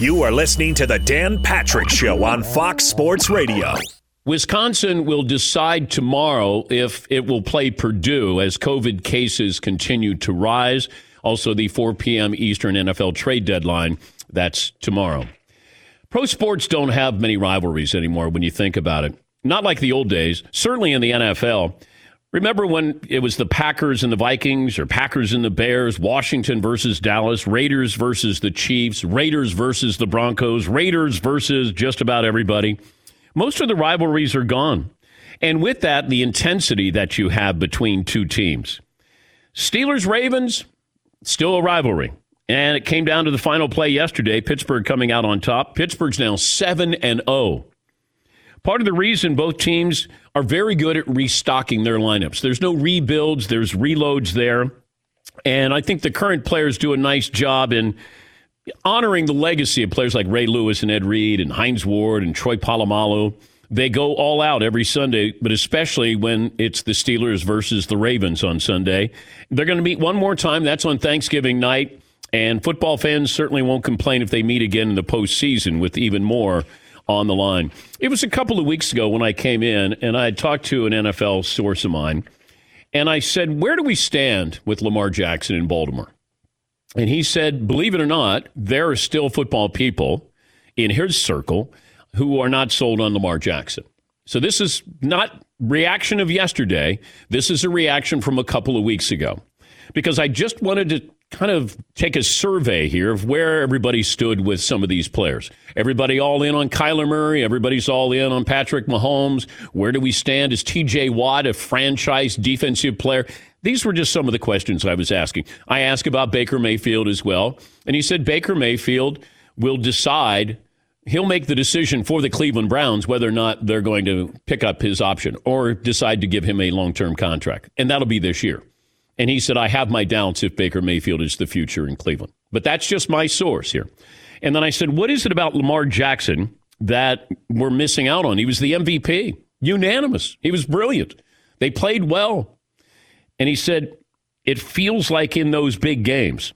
You are listening to the Dan Patrick Show on Fox Sports Radio. Wisconsin will decide tomorrow if it will play Purdue as COVID cases continue to rise. Also, the 4 p.m. Eastern NFL trade deadline, that's tomorrow. Pro sports don't have many rivalries anymore when you think about it. Not like the old days, certainly in the NFL. Remember when it was the Packers and the Vikings, or Packers and the Bears, Washington versus Dallas, Raiders versus the Chiefs, Raiders versus the Broncos, Raiders versus just about everybody. Most of the rivalries are gone. And with that, the intensity that you have between two teams. Steelers-Ravens, still a rivalry. And it came down to the final play yesterday, Pittsburgh coming out on top. Pittsburgh's now 7-0. Part of the reason both teams are very good at restocking their lineups. There's no rebuilds, there's reloads there. And I think the current players do a nice job in honoring the legacy of players like Ray Lewis and Ed Reed and Hines Ward and Troy Polamalu. They go all out every Sunday, but especially when it's the Steelers versus the Ravens on Sunday. They're going to meet one more time. That's on Thanksgiving night. And football fans certainly won't complain if they meet again in the postseason with even more on the line. It was a couple of weeks ago when I came in and I had talked to an NFL source of mine, and I said, where do we stand with Lamar Jackson in Baltimore? And he said, believe it or not, there are still football people in his circle who are not sold on Lamar Jackson. So this is not reaction of yesterday. This is a reaction from a couple of weeks ago, because I just wanted to kind of take a survey here of where everybody stood with some of these players. Everybody all in on Kyler Murray. Everybody's all in on Patrick Mahomes. Where do we stand? Is T.J. Watt a franchise defensive player? These were just some of the questions I was asking. I asked about Baker Mayfield as well. And he said Baker Mayfield will decide, he'll make the decision for the Cleveland Browns whether or not they're going to pick up his option or decide to give him a long-term contract. And that'll be this year. And he said, I have my doubts if Baker Mayfield is the future in Cleveland. But that's just my source here. And then I said, what is it about Lamar Jackson that we're missing out on? He was the MVP, unanimous. He was brilliant. They played well. And he said, it feels like in those big games,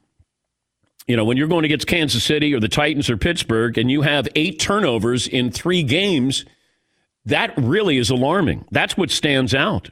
you know, when you're going against Kansas City or the Titans or Pittsburgh and you have 8 turnovers in 3 games, that really is alarming. That's what stands out.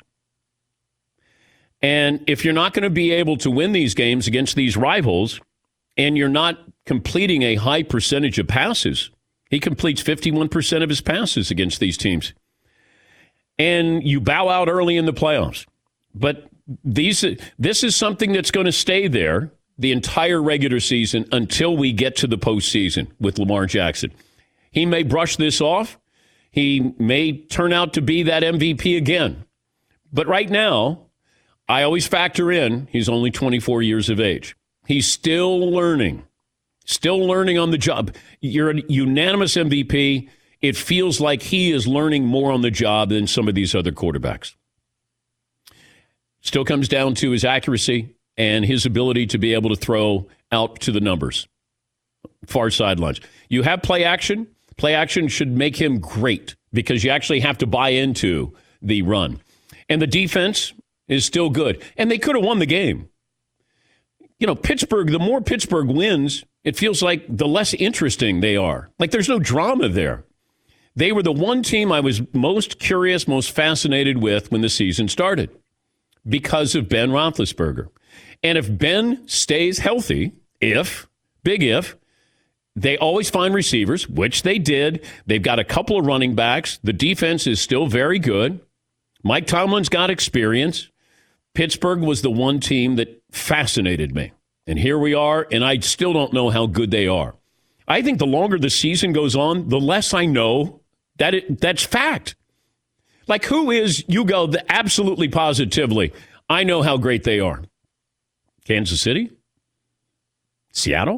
And if you're not going to be able to win these games against these rivals and you're not completing a high percentage of passes, he completes 51% of his passes against these teams. And you bow out early in the playoffs. But this is something that's going to stay there the entire regular season until we get to the postseason with Lamar Jackson. He may brush this off. He may turn out to be that MVP again. But right now, I always factor in he's only 24 years of age. He's still learning on the job. You're a unanimous MVP. It feels like he is learning more on the job than some of these other quarterbacks. Still comes down to his accuracy and his ability to be able to throw out to the numbers, far sidelines. You have play action. Play action should make him great because you actually have to buy into the run. And the defense is still good. And they could have won the game. You know, Pittsburgh, the more Pittsburgh wins, it feels like the less interesting they are. Like there's no drama there. They were the one team I was most curious, most fascinated with when the season started because of Ben Roethlisberger. And if Ben stays healthy, big if, they always find receivers, which they did. They've got a couple of running backs. The defense is still very good. Mike Tomlin's got experience. Pittsburgh was the one team that fascinated me. And here we are, and I still don't know how good they are. I think the longer the season goes on, the less I know that's fact. Like, who is, you go absolutely positively, I know how great they are. Kansas City? Seattle?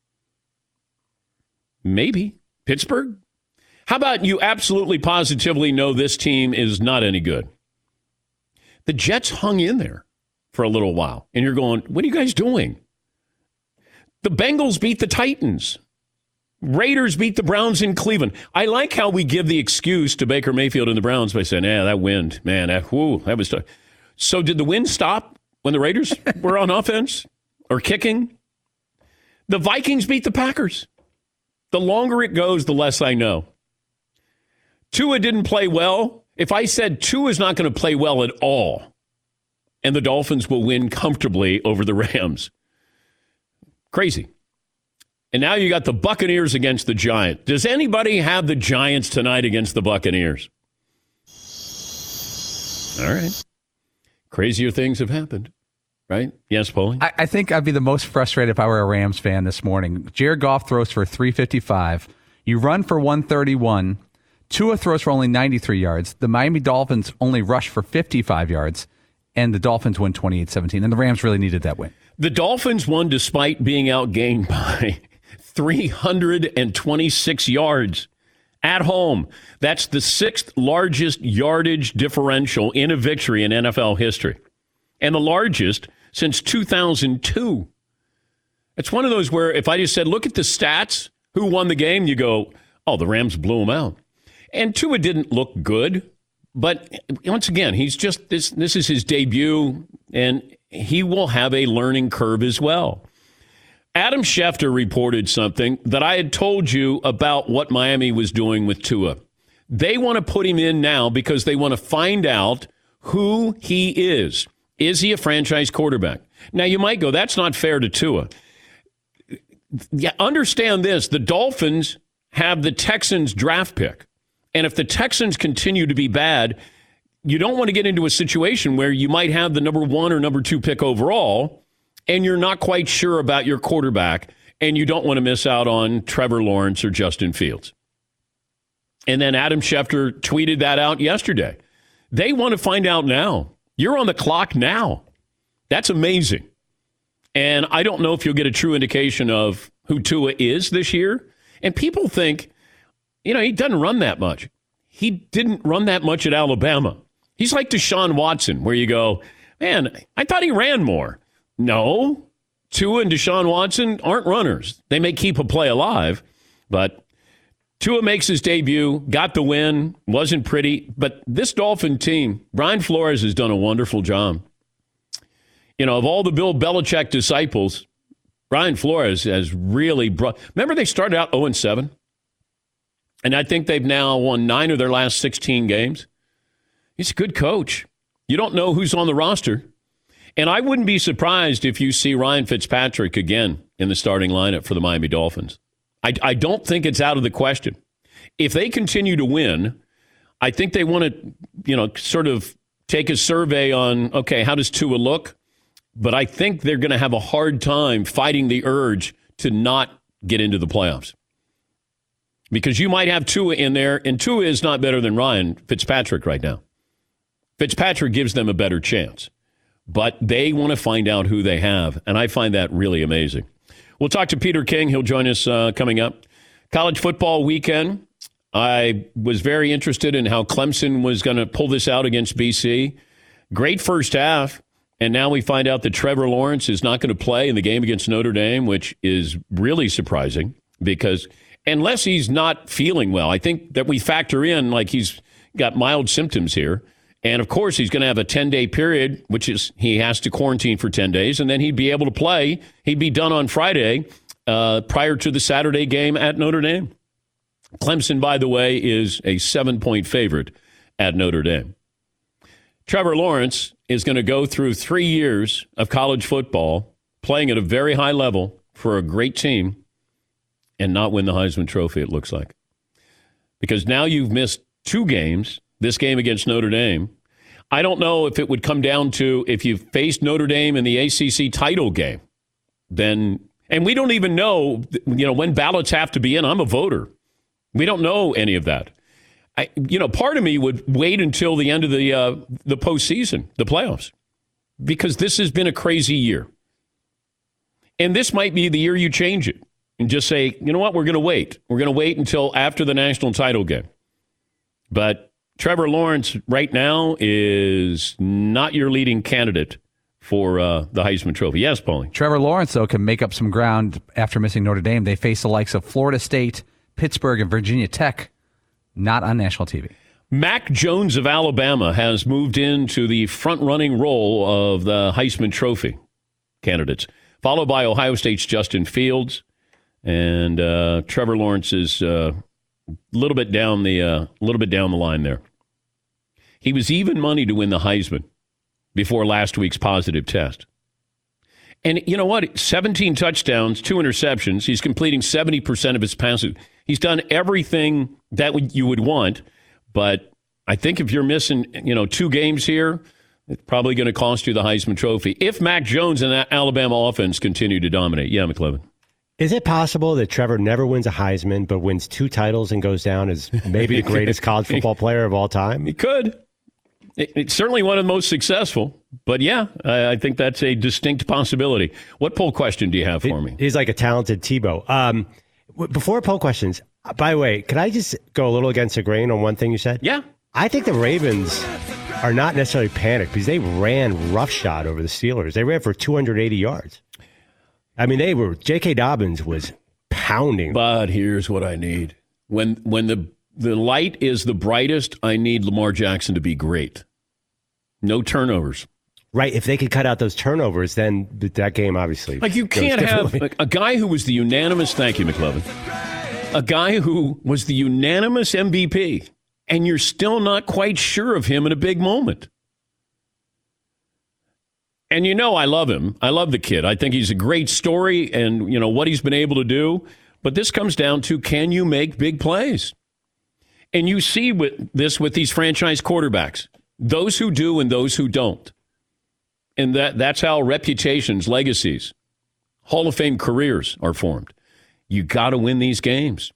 Maybe. Pittsburgh? How about you absolutely positively know this team is not any good? The Jets hung in there for a little while, and you're going, what are you guys doing? The Bengals beat the Titans. Raiders beat the Browns in Cleveland. I like how we give the excuse to Baker Mayfield and the Browns by saying, that wind, man, that was tough. So did the wind stop when the Raiders were on offense or kicking? The Vikings beat the Packers. The longer it goes, the less I know. Tua didn't play well. If I said Tua's not going to play well at all, and the Dolphins will win comfortably over the Rams. Crazy. And now you got the Buccaneers against the Giants. Does anybody have the Giants tonight against the Buccaneers? All right. Crazier things have happened, right? Yes, Paulie? I think I'd be the most frustrated if I were a Rams fan this morning. Jared Goff throws for 355. You run for 131. Tua throws for only 93 yards. The Miami Dolphins only rush for 55 yards. And the Dolphins win 28-17. And the Rams really needed that win. The Dolphins won despite being outgained by 326 yards at home. That's the 6th largest yardage differential in a victory in NFL history, and the largest since 2002. It's one of those where if I just said, look at the stats, who won the game, you go, oh, the Rams blew them out. And Tua didn't look good, but once again, he's just this is his debut, and he will have a learning curve as well. Adam Schefter reported something that I had told you about what Miami was doing with Tua. They want to put him in now because they want to find out who he is. Is he a franchise quarterback? Now, you might go, that's not fair to Tua. Yeah, understand this. The Dolphins have the Texans draft pick. And if the Texans continue to be bad, you don't want to get into a situation where you might have the number 1 or number 2 pick overall, and you're not quite sure about your quarterback, and you don't want to miss out on Trevor Lawrence or Justin Fields. And then Adam Schefter tweeted that out yesterday. They want to find out now. You're on the clock now. That's amazing. And I don't know if you'll get a true indication of who Tua is this year. And people think, he doesn't run that much. He didn't run that much at Alabama. He's like Deshaun Watson, where you go, man, I thought he ran more. No, Tua and Deshaun Watson aren't runners. They may keep a play alive, but Tua makes his debut, got the win, wasn't pretty. But this Dolphin team, Brian Flores has done a wonderful job. Of all the Bill Belichick disciples, Brian Flores has really brought. Remember, they started out 0-7, and I think they've now won 9 of their last 16 games. He's a good coach. You don't know who's on the roster. And I wouldn't be surprised if you see Ryan Fitzpatrick again in the starting lineup for the Miami Dolphins. I don't think it's out of the question. If they continue to win, I think they want to, sort of take a survey on, okay, how does Tua look? But I think they're going to have a hard time fighting the urge to not get into the playoffs. Because you might have Tua in there, and Tua is not better than Ryan Fitzpatrick right now. Fitzpatrick gives them a better chance. But they want to find out who they have, and I find that really amazing. We'll talk to Peter King. He'll join us coming up. College football weekend. I was very interested in how Clemson was going to pull this out against BC. Great first half, and now we find out that Trevor Lawrence is not going to play in the game against Notre Dame, which is really surprising because unless he's not feeling well, I think that we factor in like he's got mild symptoms here. And, of course, he's going to have a 10-day period, which is he has to quarantine for 10 days, and then he'd be able to play. He'd be done on Friday prior to the Saturday game at Notre Dame. Clemson, by the way, is a 7-point favorite at Notre Dame. Trevor Lawrence is going to go through 3 years of college football, playing at a very high level for a great team, and not win the Heisman Trophy, it looks like. Because now you've missed 2 games. This game against Notre Dame. I don't know if it would come down to if you faced Notre Dame in the ACC title game, then, and we don't even know, when ballots have to be in. I'm a voter. We don't know any of that. Part of me would wait until the end of the postseason, the playoffs, because this has been a crazy year. And this might be the year you change it and just say, you know what, we're going to wait. We're going to wait until after the national title game. But Trevor Lawrence right now is not your leading candidate for the Heisman Trophy. Yes, Paulie. Trevor Lawrence, though, can make up some ground after missing Notre Dame. They face the likes of Florida State, Pittsburgh, and Virginia Tech, not on national TV. Mac Jones of Alabama has moved into the front-running role of the Heisman Trophy candidates, followed by Ohio State's Justin Fields And Trevor Lawrence is a little bit down the line there. He was even money to win the Heisman before last week's positive test. And you know what? 17 touchdowns, 2 interceptions. He's completing 70% of his passes. He's done everything that you would want. But I think if you're missing, 2 games here, it's probably going to cost you the Heisman Trophy. If Mac Jones and that Alabama offense continue to dominate. Yeah, McLevin. Is it possible that Trevor never wins a Heisman but wins 2 titles and goes down as maybe the greatest college football player of all time? He could. It's certainly one of the most successul. But yeah, I think that's a distinct possibility. What poll question do you have for me? He's like a talented Tebow. Before poll questions, by the way, could I just go a little against the grain on one thing you said? Yeah. I think the Ravens are not necessarily panicked because they ran roughshod over the Steelers. They ran for 280 yards. I mean, J.K. Dobbins was pounding. But here's what I need. When the light is the brightest, I need Lamar Jackson to be great. No turnovers. Right. If they could cut out those turnovers, then that game obviously. Like you can't have a guy who was the unanimous, thank you, McLevin, a guy who was the unanimous MVP, and you're still not quite sure of him in a big moment. And I love him. I love the kid. I think he's a great story and, what he's been able to do. But this comes down to, can you make big plays? And you see with these franchise quarterbacks, those who do and those who don't. And that's how reputations, legacies, Hall of Fame careers are formed. You got to win these games.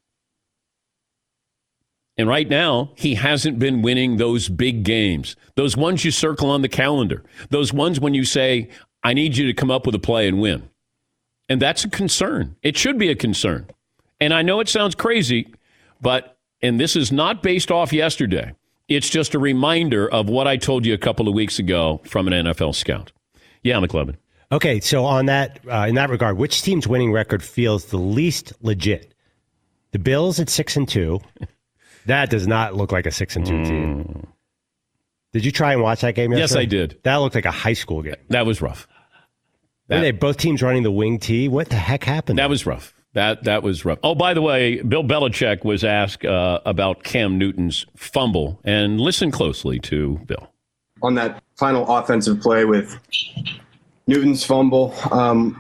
And right now, he hasn't been winning those big games, those ones you circle on the calendar, those ones when you say, I need you to come up with a play and win. And that's a concern. It should be a concern. And I know it sounds crazy, and this is not based off yesterday. It's just a reminder of what I told you a couple of weeks ago from an NFL scout. Yeah, McLevin. Okay, so on that, in that regard, which team's winning record feels the least legit? The Bills at 6-2. That does not look like a 6-2 team. Did you try and watch that game yesterday? Yes, I did. That looked like a high school game. That was rough. Both teams running the wing tee. What the heck happened? That was rough. That was rough. Oh, by the way, Bill Belichick was asked about Cam Newton's fumble, and listen closely to Bill. On that final offensive play with Newton's fumble, how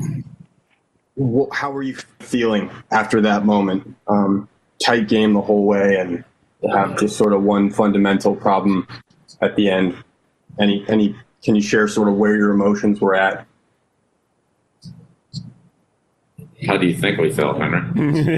were you feeling after that moment? Tight game the whole way, and to have just sort of one fundamental problem at the end. Can you share sort of where your emotions were at? How do you think we felt, Henry?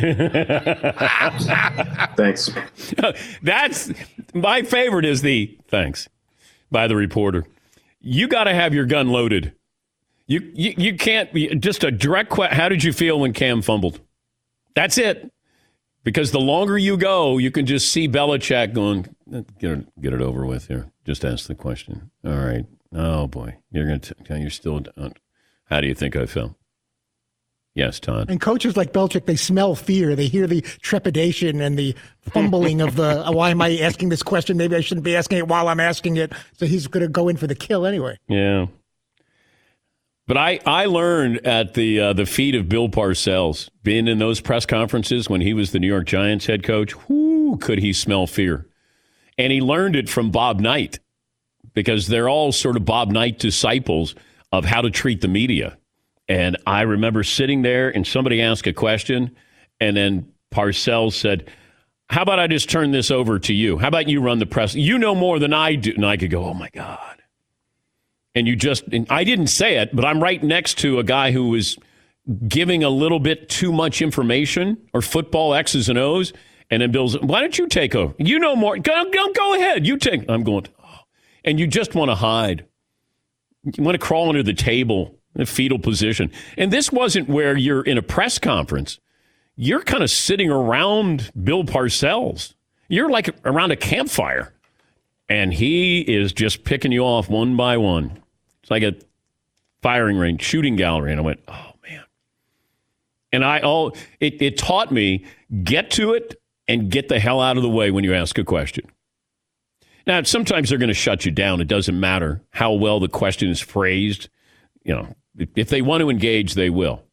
Thanks. That's my favorite is the thanks by the reporter. You got to have your gun loaded. You can't be just a direct question. How did you feel when Cam fumbled? That's it. Because the longer you go, you can just see Belichick going, get it over with here. Just ask the question. All right. Oh boy, you're still. How do you think I felt? Yes, Todd. And coaches like Belichick, they smell fear. They hear the trepidation and the fumbling of the, why am I asking this question? Maybe I shouldn't be asking it while I'm asking it. So he's going to go in for the kill anyway. Yeah. But I learned at the feet of Bill Parcells, being in those press conferences when he was the New York Giants head coach, could he smell fear? And he learned it from Bob Knight, because they're all sort of Bob Knight disciples of how to treat the media. And I remember sitting there and somebody asked a question, and then Parcells said, how about I just turn this over to you? How about you run the press? You know more than I do. And I could go, oh, my God. And I didn't say it, but I'm right next to a guy who was giving a little bit too much information or football X's and O's. And then Bill's, why don't you take over? You know more. Go ahead. You take. I'm going, and you just want to hide. You want to crawl under the table in a fetal position. And this wasn't where you're in a press conference. You're kind of sitting around Bill Parcells. You're like around a campfire. And he is just picking you off one by one. It's like a firing range, shooting gallery. And I went, oh, man. And it taught me, get to it and get the hell out of the way when you ask a question. Now, sometimes they're going to shut you down. It doesn't matter how well the question is phrased. You know, if they want to engage, they will.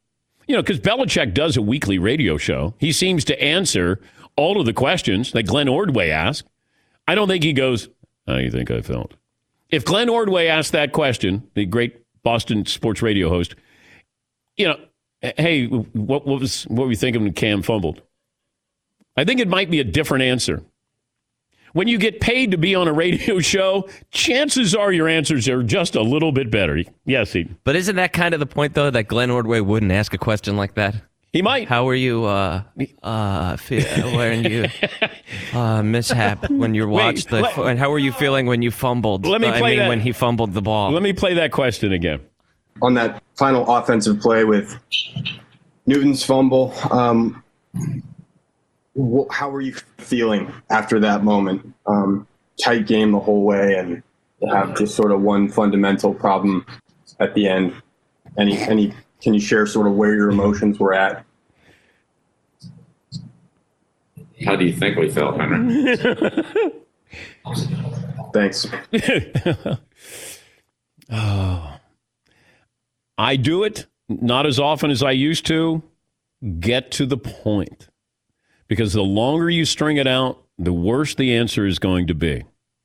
because Belichick does a weekly radio show. He seems to answer all of the questions that Glenn Ordway asked. I don't think he goes, how do you think I felt? If Glenn Ordway asked that question, the great Boston sports radio host, hey, what were you thinking when Cam fumbled? I think it might be a different answer. When you get paid to be on a radio show, chances are your answers are just a little bit better. Yes, Eden. But isn't that kind of the point, though, that Glenn Ordway wouldn't ask a question like that? He might. How were you mishap when you watched and how were you feeling when you fumbled? When he fumbled the ball. Let me play that question again. On that final offensive play with Newton's fumble, how were you feeling after that moment? Tight game the whole way, and have just sort of one fundamental problem at the end. Can you share sort of where your emotions were at? How do you think we felt, Henry? Thanks. I do it not as often as I used to. Get to the point. Because the longer you string it out, the worse the answer is going to be.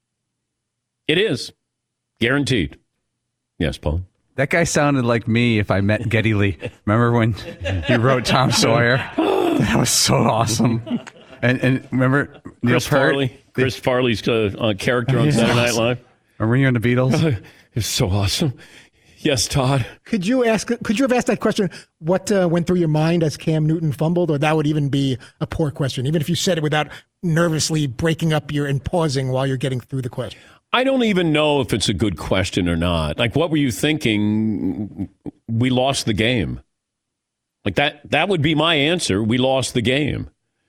It is. Guaranteed. Yes, Paul? That guy sounded like me if I met Geddy Lee. Remember when he wrote Tom Sawyer? That was so awesome. And remember Neil Peart? Chris Farley's character on Saturday Night Live? Remember you on the Beatles? It's so awesome. Yes, Todd. Could you have asked that question? What went through your mind as Cam Newton fumbled? Or that would even be a poor question, even if you said it without nervously breaking up and pausing while you're getting through the question. I don't even know if it's a good question or not. Like, what were you thinking? We lost the game. Like that would be my answer. We lost the game.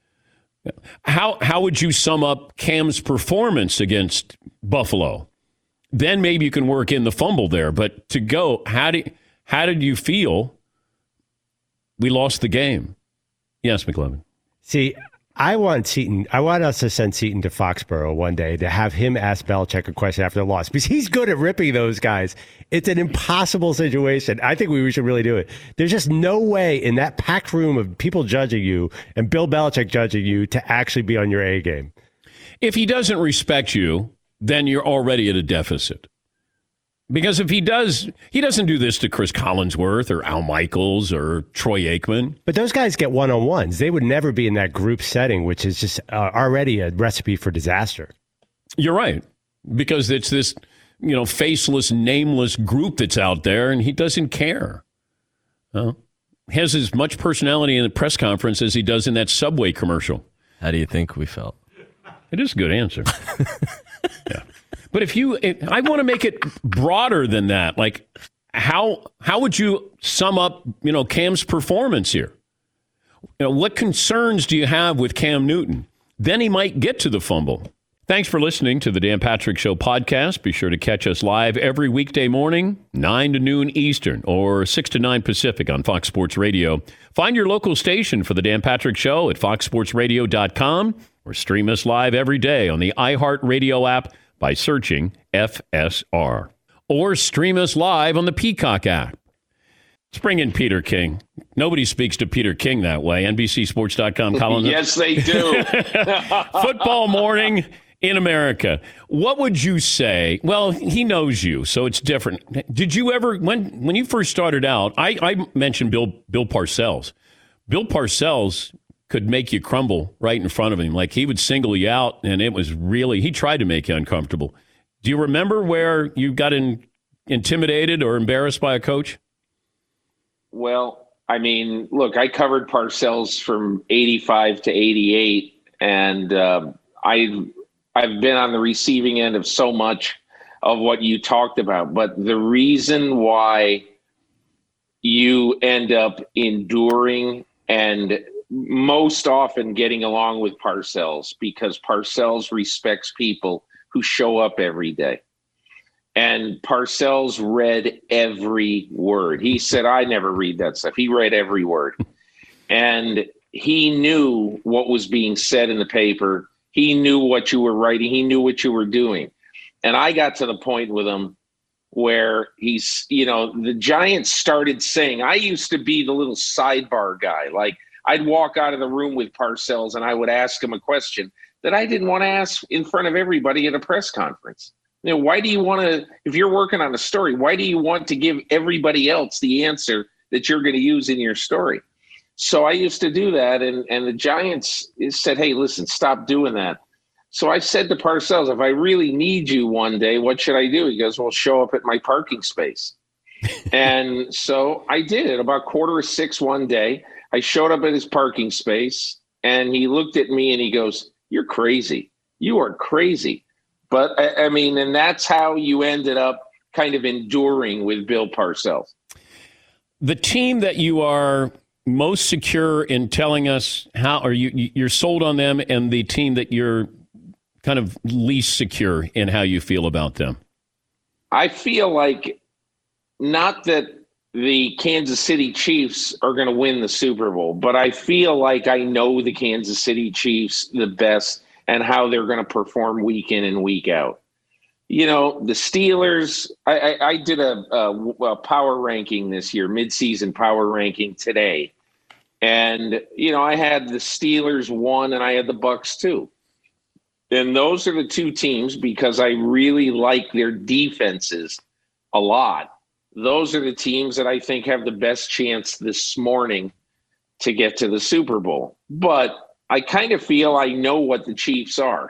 How would you sum up Cam's performance against Buffalo? Then maybe you can work in the fumble there. But to go, how did you feel? We lost the game. Yes, McLevin. See, I want us to send Seton to Foxborough one day to have him ask Belichick a question after the loss, because he's good at ripping those guys. It's an impossible situation. I think we should really do it. There's just no way in that packed room of people judging you and Bill Belichick judging you to actually be on your A game. If he doesn't respect you, then you're already at a deficit. Because if he doesn't do this to Chris Collinsworth or Al Michaels or Troy Aikman. But those guys get one-on-ones. They would never be in that group setting, which is just already a recipe for disaster. You're right. Because it's this, faceless, nameless group that's out there, and he doesn't care. He has as much personality in the press conference as he does in that Subway commercial. How do you think we felt? It is a good answer. Yeah. But I want to make it broader than that. Like, how would you sum up, Cam's performance here? What concerns do you have with Cam Newton? Then he might get to the fumble. Thanks for listening to the Dan Patrick Show podcast. Be sure to catch us live every weekday morning, 9 to noon Eastern or 6 to 9 Pacific on Fox Sports Radio. Find your local station for the Dan Patrick Show at foxsportsradio.com or stream us live every day on the iHeartRadio app by searching FSR. Or stream us live on the Peacock app. Let's bring in Peter King. Nobody speaks to Peter King that way. NBCSports.com columnist. Yes, they do. Football morning in America. What would you say? Well, he knows you, so it's different. Did you ever, when you first started out, I mentioned Bill Parcells. Bill Parcells could make you crumble right in front of him. Like, he would single you out, and it was really, he tried to make you uncomfortable. Do you remember where you got intimidated or embarrassed by a coach? Well, I mean, look, I covered Parcells from 85 to 88, and I've been on the receiving end of so much of what you talked about. But the reason why you end up enduring and most often getting along with Parcells, because Parcells respects people who show up every day. And Parcells read every word. He said, I never read that stuff. He read every word. And he knew what was being said in the paper. He knew what you were writing. He knew what you were doing. And I got to the point with him where he's, the Giants started saying, I used to be the little sidebar guy. Like, I'd walk out of the room with Parcells and I would ask him a question that I didn't want to ask in front of everybody at a press conference. Why do you want to, if you're working on a story, why do you want to give everybody else the answer that you're going to use in your story? So I used to do that. And the Giants said, hey, listen, stop doing that. So I said to Parcells, if I really need you one day, what should I do? He goes, well, show up at my parking space. And so I did it about 5:45 one day. I showed up at his parking space and he looked at me and he goes, you're crazy. You are crazy. But I mean, and that's how you ended up kind of enduring with Bill Parcells. The team that you are most secure in telling us how, or you're sold on them, and the team that you're kind of least secure in how you feel about them? I feel like not that the Kansas City Chiefs are going to win the Super Bowl, but I feel like I know the Kansas City Chiefs the best and how they're going to perform week in and week out. The Steelers, I did a power ranking this year, midseason power ranking today. And, I had the Steelers 1 and I had the Bucks 2. And those are the two teams, because I really like their defenses a lot. Those are the teams that I think have the best chance this morning to get to the Super Bowl. But I kind of feel I know what the Chiefs are,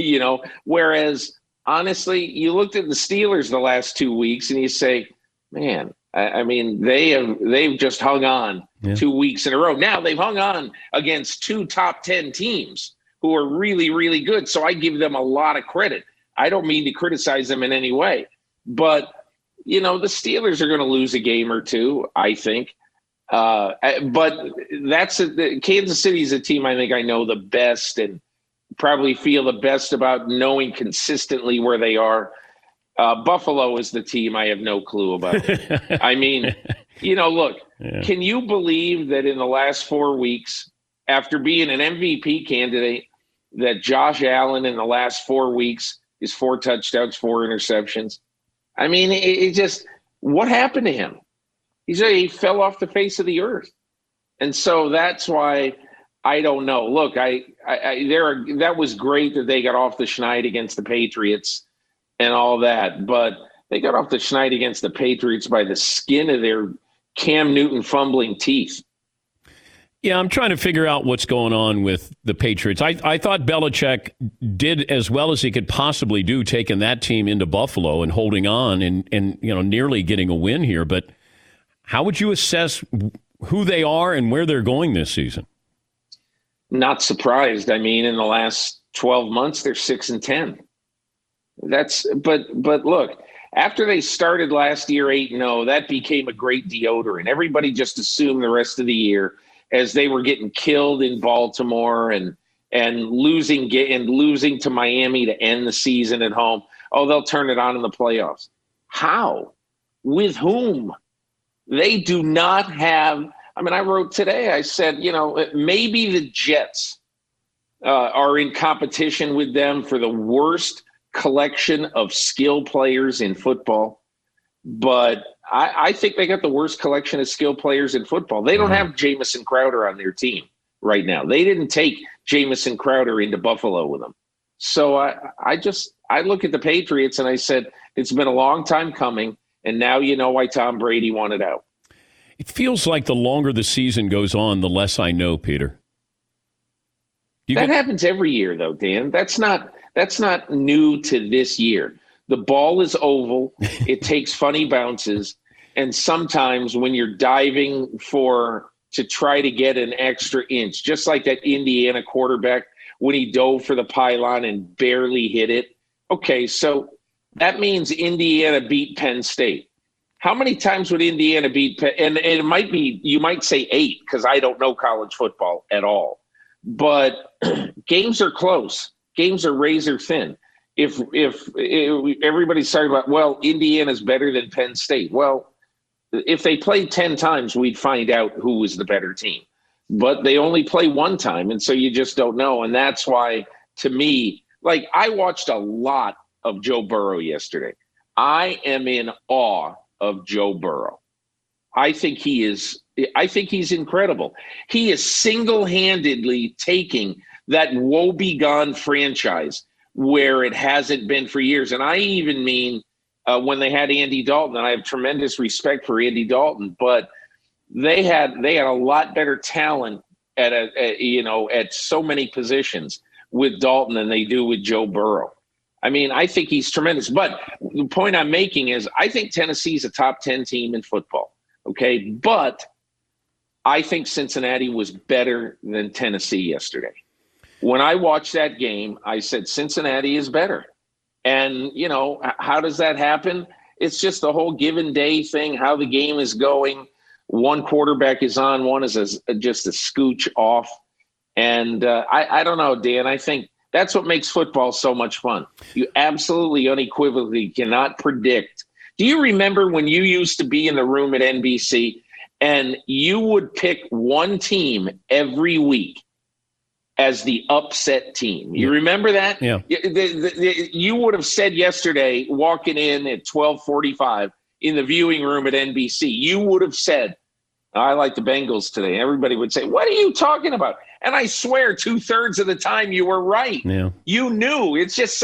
whereas honestly, you looked at the Steelers the last 2 weeks and you say, man, I mean, they've just hung on 2 weeks in a row. Now they've hung on against 2 top 10 teams who are really, really good. So I give them a lot of credit. I don't mean to criticize them in any way, but the Steelers are going to lose a game or two, I think. But Kansas City is a team I think I know the best and probably feel the best about, knowing consistently where they are. Buffalo is the team I have no clue about. I mean, look, Can you believe that in the last 4 weeks, after being an MVP candidate, that Josh Allen in the last 4 weeks is 4 touchdowns, 4 interceptions? I mean, it just, what happened to him? He fell off the face of the earth. And so that's why I don't know. Look, that was great that they got off the schneid against the Patriots and all that, but they got off the schneid against the Patriots by the skin of their Cam Newton fumbling teeth. Yeah, I'm trying to figure out what's going on with the Patriots. I thought Belichick did as well as he could possibly do, taking that team into Buffalo and holding on and nearly getting a win here. But how would you assess who they are and where they're going this season? Not surprised. I mean, in the last 12 months, they're 6-10. But look, after they started last year 8-0, that became a great deodorant. Everybody just assumed the rest of the year, as they were getting killed in Baltimore and losing to Miami to end the season at home. Oh, they'll turn it on in the playoffs. How? With whom? They do not have. I mean, I wrote today, I said, maybe the Jets are in competition with them for the worst collection of skill players in football. But I think they got the worst collection of skill players in football. They don't have Jamison Crowder on their team right now. They didn't take Jamison Crowder into Buffalo with them. So I look at the Patriots and I said, it's been a long time coming. And now you know why Tom Brady wanted out. It feels like the longer the season goes on, the less I know, Peter. That happens every year, though, Dan. That's not new to this year. The ball is oval. It takes funny bounces. And sometimes when you're diving to try to get an extra inch, just like that Indiana quarterback when he dove for the pylon and barely hit it. Okay, so that means Indiana beat Penn State. How many times would Indiana beat Penn? And it might be, you might say 8, because I don't know college football at all. But games are close. Games are razor thin. If everybody's talking about, well, Indiana's better than Penn State. Well, if they played 10 times, we'd find out who was the better team. But they only play one time, and so you just don't know. And that's why, to me, like, I watched a lot of Joe Burrow yesterday. I am in awe of Joe Burrow. I think he's incredible. He is single-handedly taking that woebegone franchise where it hasn't been for years. And I even mean when they had Andy Dalton, and I have tremendous respect for Andy Dalton, but they had a lot better talent at so many positions with Dalton than they do with Joe Burrow. I mean, I think he's tremendous. But the point I'm making is I think Tennessee's a top 10 team in football. Okay. But I think Cincinnati was better than Tennessee yesterday. When I watched that game, I said Cincinnati is better. And, how does that happen? It's just the whole given day thing, how the game is going. One quarterback is on, one is just a scooch off. And I don't know, Dan. I think that's what makes football so much fun. You absolutely unequivocally cannot predict. Do you remember when you used to be in the room at NBC and you would pick one team every week as the upset team? You remember that? Yeah. You would have said yesterday, walking in at 12:45 in the viewing room at NBC, you would have said, I like the Bengals today. Everybody would say, what are you talking about? And I swear 2/3 of the time you were right. Yeah. You knew. It's just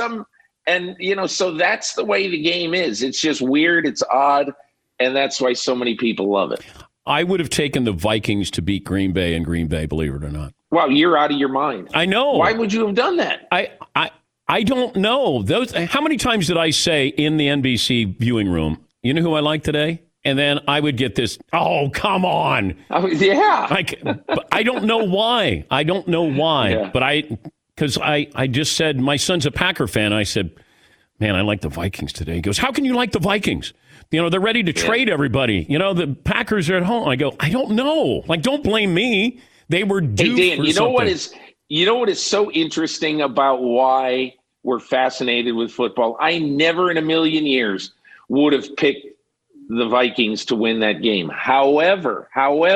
so that's the way the game is. It's just weird. It's odd. And that's why so many people love it. I would have taken the Vikings to beat Green Bay in Green Bay, believe it or not. Wow, you're out of your mind. I know. Why would you have done that? I don't know. How many times did I say in the NBC viewing room, you know who I like today? And then I would get this, oh, come on. Oh, yeah. I don't know why. Yeah. But because I just said, my son's a Packer fan. I said, man, I like the Vikings today. He goes, how can you like the Vikings? They're ready to trade everybody. The Packers are at home. I go, I don't know. Don't blame me. They were due Dan, for you know something. what is so interesting about why we're fascinated with football? I never in a million years would have picked the Vikings to win that game. However,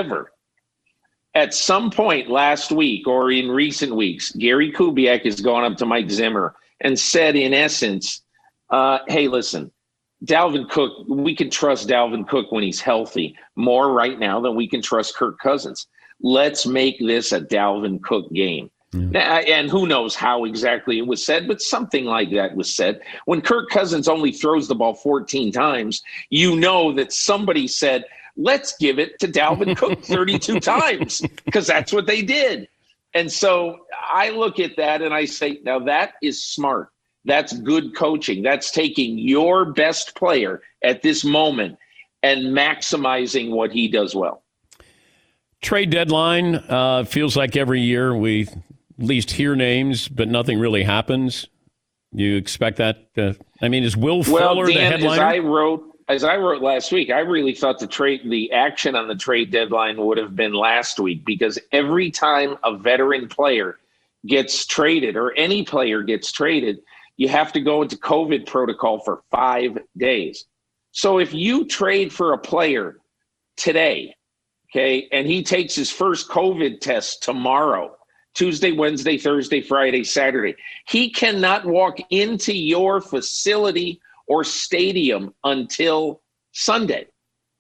at some point last week or in recent weeks, Gary Kubiak has gone up to Mike Zimmer and said, in essence, hey, listen, Dalvin Cook, we can trust Dalvin Cook when he's healthy more right now than we can trust Kirk Cousins. Let's make this a Dalvin Cook game. And who knows how exactly it was said, but something like that was said. When Kirk Cousins only throws the ball 14 times, you know that somebody said, let's give it to Dalvin Cook 32 times, because that's what they did. And so I look at that and I say, now that is smart. That's good coaching. That's taking your best player at this moment and maximizing what he does well. Trade deadline feels like every year we at least hear names, but nothing really happens. You expect that? Is Will Fuller the headliner? As I wrote last week, I really thought the action on the trade deadline would have been last week, because every time a veteran player gets traded or any player gets traded, you have to go into COVID protocol for 5 days. So if you trade for a player today, okay, and he takes his first COVID test tomorrow, Tuesday, Wednesday, Thursday, Friday, Saturday, he cannot walk into your facility or stadium until Sunday.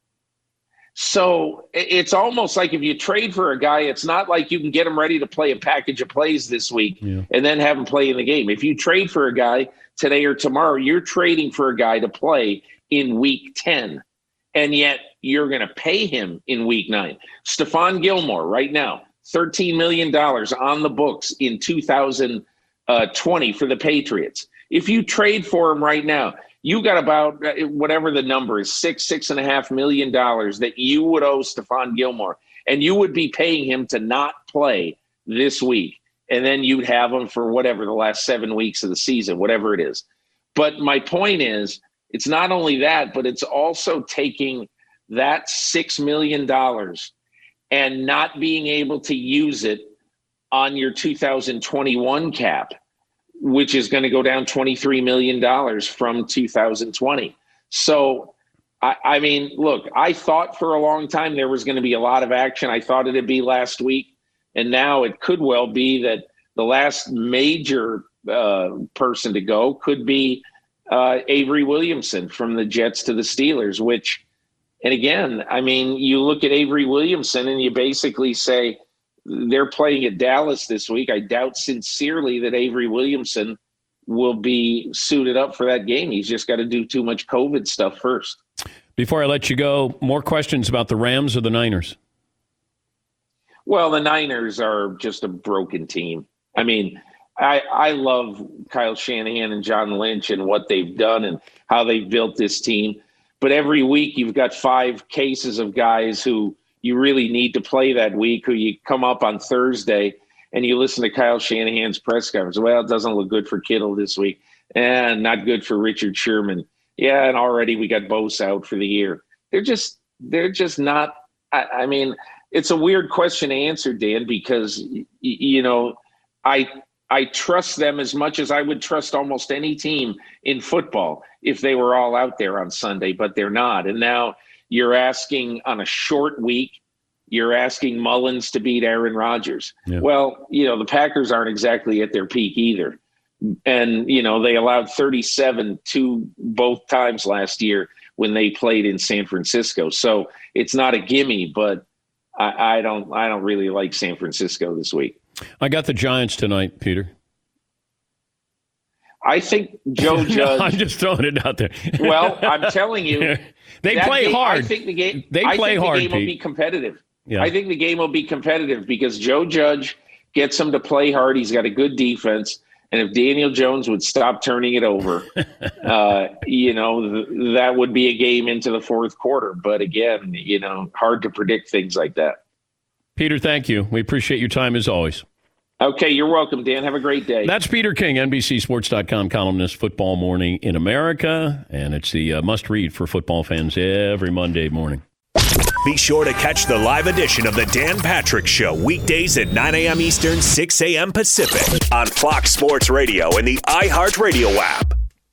So it's almost like if you trade for a guy, it's not like you can get him ready to play a package of plays this week and then have him play in the game. If you trade for a guy today or tomorrow, you're trading for a guy to play in week 10. And yet you're going to pay him in week 9. Stephon Gilmore right now, $13 million on the books in 2020 for the Patriots. If you trade for him right now, you got about whatever the number is, $6.5 million that you would owe Stephon Gilmore, and you would be paying him to not play this week. And then you'd have him for whatever, the last 7 weeks of the season, whatever it is. But my point is, it's not only that, but it's also taking that $6 million and not being able to use it on your 2021 cap, which is going to go down $23 million from 2020. So, I mean, look, I thought for a long time there was going to be a lot of action. I thought it'd be last week. And now it could well be that the last major person to go could be Avery Williamson from the Jets to the Steelers, which, and again, I mean, you look at Avery Williamson and you basically say they're playing at Dallas this week. I doubt sincerely that Avery Williamson will be suited up for that game. He's just got to do too much COVID stuff first. Before I let you go, more questions about the Rams or the Niners? Well, the Niners are just a broken team. I mean, I love Kyle Shanahan and John Lynch and what they've done and how they've built this team. But every week you've got 5 cases of guys who you really need to play that week, who you come up on Thursday and you listen to Kyle Shanahan's press conference. Well, it doesn't look good for Kittle this week. And not good for Richard Sherman. Yeah, and already we got Bosa out for the year. They're just not. I mean, it's a weird question to answer, Dan, because, you know, I trust them as much as I would trust almost any team in football if they were all out there on Sunday, but they're not. And now you're asking on a short week, you're asking Mullins to beat Aaron Rodgers. Yeah. Well, you know, the Packers aren't exactly at their peak either. And, you know, they allowed 37 both times last year when they played in San Francisco. So it's not a gimme, but I don't really like San Francisco this week. I got the Giants tonight, Peter. I think Joe Judge. I'm just throwing it out there. Well, I'm telling you, they play hard. I think the game. The game will be competitive. Yeah. I think the game will be competitive because Joe Judge gets them to play hard. He's got a good defense. And if Daniel Jones would stop turning it over, you know, that would be a game into the fourth quarter. But again, you know, hard to predict things like that. Peter, thank you. We appreciate your time as always. Okay, you're welcome, Dan. Have a great day. That's Peter King, NBCSports.com columnist, Football Morning in America. And it's the must-read for football fans every Monday morning. Be sure to catch the live edition of the Dan Patrick Show weekdays at 9 a.m. Eastern, 6 a.m. Pacific on Fox Sports Radio and the iHeartRadio app.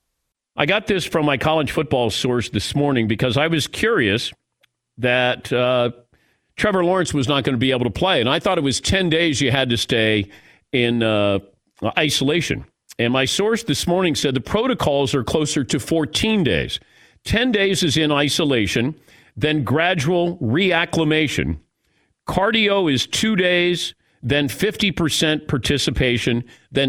I got this from my college football source this morning because I was curious that Trevor Lawrence was not going to be able to play. And I thought it was 10 days you had to stay in isolation. And my source this morning said the protocols are closer to 14 days. 10 days is in isolation, then gradual reacclimation. Cardio is 2 days, then 50% participation, then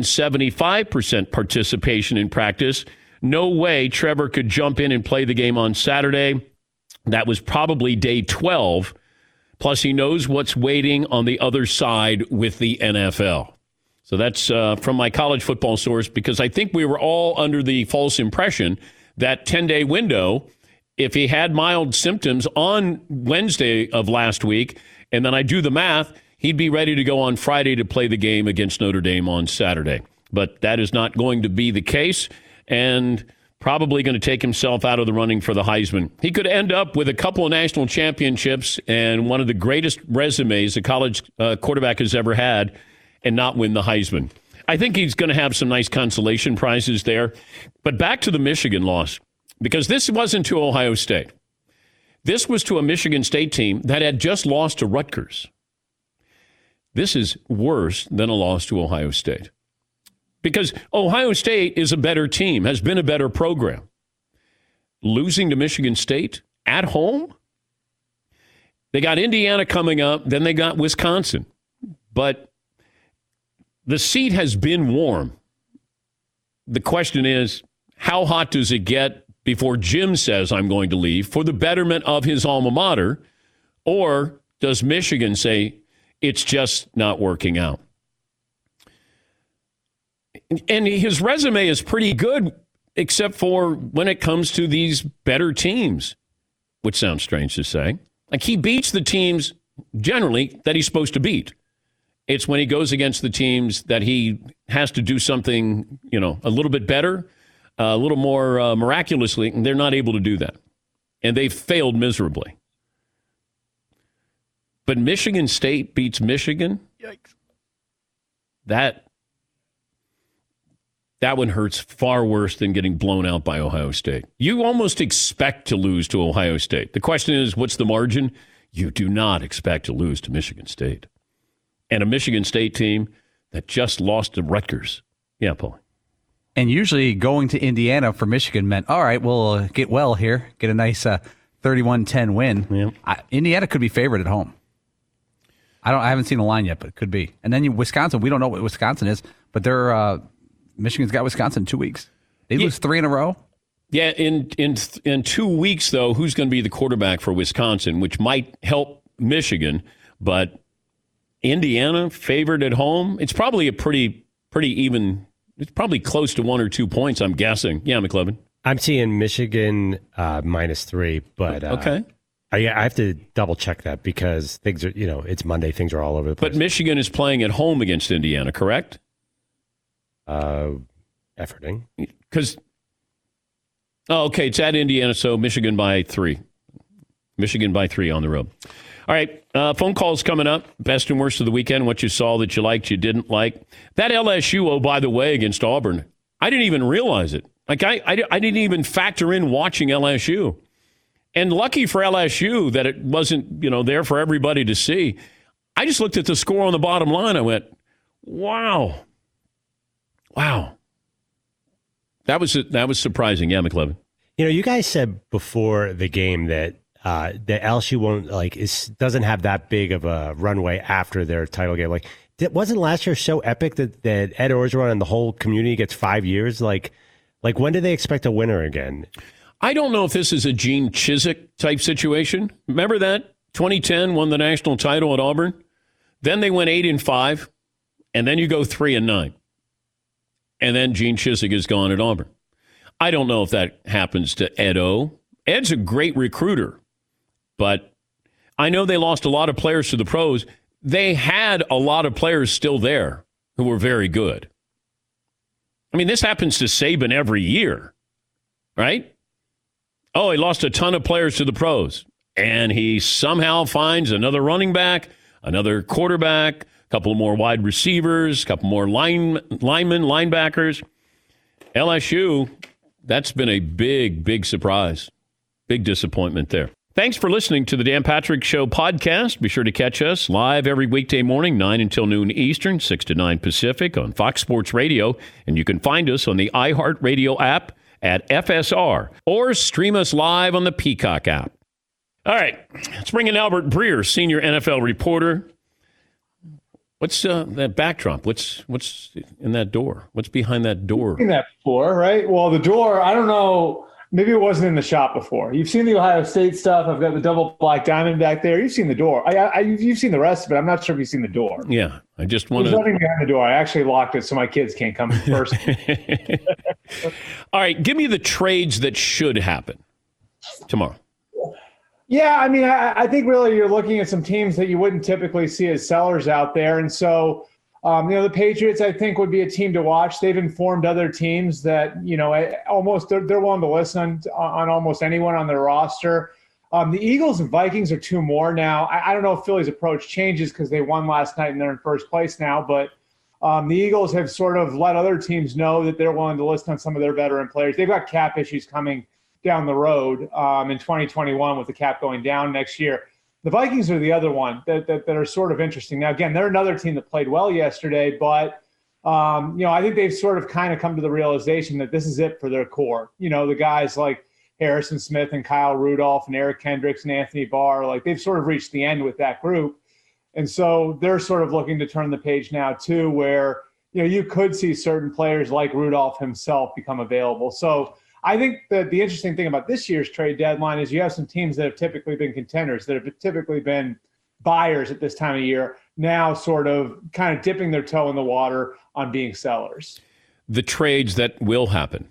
75% participation in practice. No way Trevor could jump in and play the game on Saturday. That was probably day 12. Plus, he knows what's waiting on the other side with the NFL. So that's from my college football source, because I think we were all under the false impression that 10-day window, if he had mild symptoms on Wednesday of last week, and then I do the math, he'd be ready to go on Friday to play the game against Notre Dame on Saturday. But that is not going to be the case, and probably going to take himself out of the running for the Heisman. He could end up with a couple of national championships and one of the greatest resumes a college quarterback has ever had and not win the Heisman. I think he's going to have some nice consolation prizes there. But back to the Michigan loss, because this wasn't to Ohio State. This was to a Michigan State team that had just lost to Rutgers. This is worse than a loss to Ohio State. Because Ohio State is a better team, has been a better program. Losing to Michigan State at home? They got Indiana coming up, then they got Wisconsin. But the seat has been warm. The question is, how hot does it get before Jim says I'm going to leave for the betterment of his alma mater? Or does Michigan say it's just not working out? And his resume is pretty good, except for when it comes to these better teams, which sounds strange to say. Like, he beats the teams generally that he's supposed to beat. It's when he goes against the teams that he has to do something, you know, a little bit better, a little more miraculously, and they're not able to do that. And they've failed miserably. But Michigan State beats Michigan. Yikes. That one hurts far worse than getting blown out by Ohio State. You almost expect to lose to Ohio State. The question is, what's the margin? You do not expect to lose to Michigan State. And a Michigan State team that just lost to Rutgers. Yeah, Paul. And usually going to Indiana for Michigan meant, all right, we'll get well here, get a nice 31-10 win. Yeah. Indiana could be favored at home. I haven't seen the line yet, but it could be. And then Wisconsin, we don't know what Wisconsin is, but they're Michigan's got Wisconsin in 2 weeks. They lose 3 in a row. Yeah, in 2 weeks, though, who's going to be the quarterback for Wisconsin, which might help Michigan, but Indiana favored at home. It's probably a pretty even. It's probably close to 1 or 2 points, I'm guessing. Yeah, McLevin. I'm seeing Michigan -3, but okay. I have to double check that because things are, it's Monday. Things are all over the place. But Michigan is playing at home against Indiana, correct? Efforting. Okay, it's at Indiana, so Michigan by 3. Michigan by 3 on the road. All right, phone calls coming up. Best and worst of the weekend, what you saw that you liked, you didn't like. That LSU, oh, by the way, against Auburn, I didn't even realize it. Like, I didn't even factor in watching LSU. And lucky for LSU that it wasn't, there for everybody to see. I just looked at the score on the bottom line. I went, wow. That was surprising. Yeah, McLevin. You guys said before the game that LSU won't doesn't have that big of a runway after their title game. Like, wasn't last year so epic that Ed Orgeron and the whole community gets 5 years? Like when do they expect a winner again? I don't know if this is a Gene Chizik type situation. Remember that 2010 won the national title at Auburn. Then they went 8-5, and then you go 3-9, and then Gene Chizik is gone at Auburn. I don't know if that happens to Ed O. Ed's a great recruiter. But I know they lost a lot of players to the pros. They had a lot of players still there who were very good. I mean, this happens to Saban every year, right? Oh, he lost a ton of players to the pros, and he somehow finds another running back, another quarterback, a couple more wide receivers, a couple more linemen, linebackers. LSU, that's been a big surprise. Big disappointment there. Thanks for listening to the Dan Patrick Show podcast. Be sure to catch us live every weekday morning, 9 until noon Eastern, 6 to 9 Pacific on Fox Sports Radio. And you can find us on the iHeartRadio app at FSR or stream us live on the Peacock app. All right, let's bring in Albert Breer, senior NFL reporter. What's that backdrop? What's in that door? What's behind that door? I've seen that before, right? Well, the door, I don't know. Maybe it wasn't in the shop before. You've seen the Ohio State stuff. I've got the double black diamond back there. You've seen the door. You've seen the rest of it. I'm not sure if you've seen the door. Yeah, I just want to. There's nothing behind the door. I actually locked it so my kids can't come first. All right, give me the trades that should happen tomorrow. Yeah, I mean, I think really you're looking at some teams that you wouldn't typically see as sellers out there. And so, the Patriots, I think, would be a team to watch. They've informed other teams that, almost they're willing to listen on almost anyone on their roster. The Eagles and Vikings are 2 more now. I don't know if Philly's approach changes because they won last night and they're in first place now. But the Eagles have sort of let other teams know that they're willing to listen on some of their veteran players. They've got cap issues coming down the road in 2021 with the cap going down next year. The Vikings are the other one that are sort of interesting. Now, again, they're another team that played well yesterday, but, I think they've sort of kind of come to the realization that this is it for their core. The guys like Harrison Smith and Kyle Rudolph and Eric Kendricks and Anthony Barr, like they've sort of reached the end with that group. And so they're sort of looking to turn the page now, too, where, you could see certain players like Rudolph himself become available. So I think that the interesting thing about this year's trade deadline is you have some teams that have typically been contenders, that have typically been buyers at this time of year, now sort of kind of dipping their toe in the water on being sellers. The trades that will happen.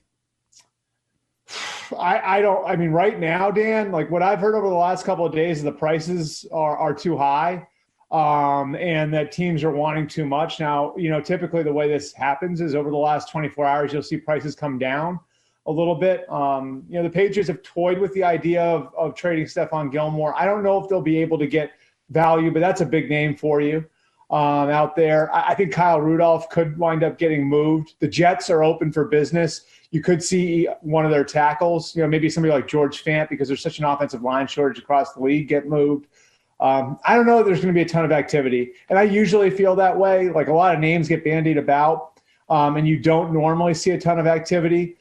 I mean, right now, Dan, like what I've heard over the last couple of days, the prices are too high and that teams are wanting too much. Now, typically the way this happens is over the last 24 hours, you'll see prices come down a little bit. The Patriots have toyed with the idea of trading Stephon Gilmore. I don't know if they'll be able to get value, but that's a big name for you out there. I think Kyle Rudolph could wind up getting moved. The Jets are open for business. You could see one of their tackles, maybe somebody like George Fant, because there's such an offensive line shortage across the league, get moved. I don't know if there's going to be a ton of activity. And I usually feel that way. Like a lot of names get bandied about. and you don't normally see a ton of activity.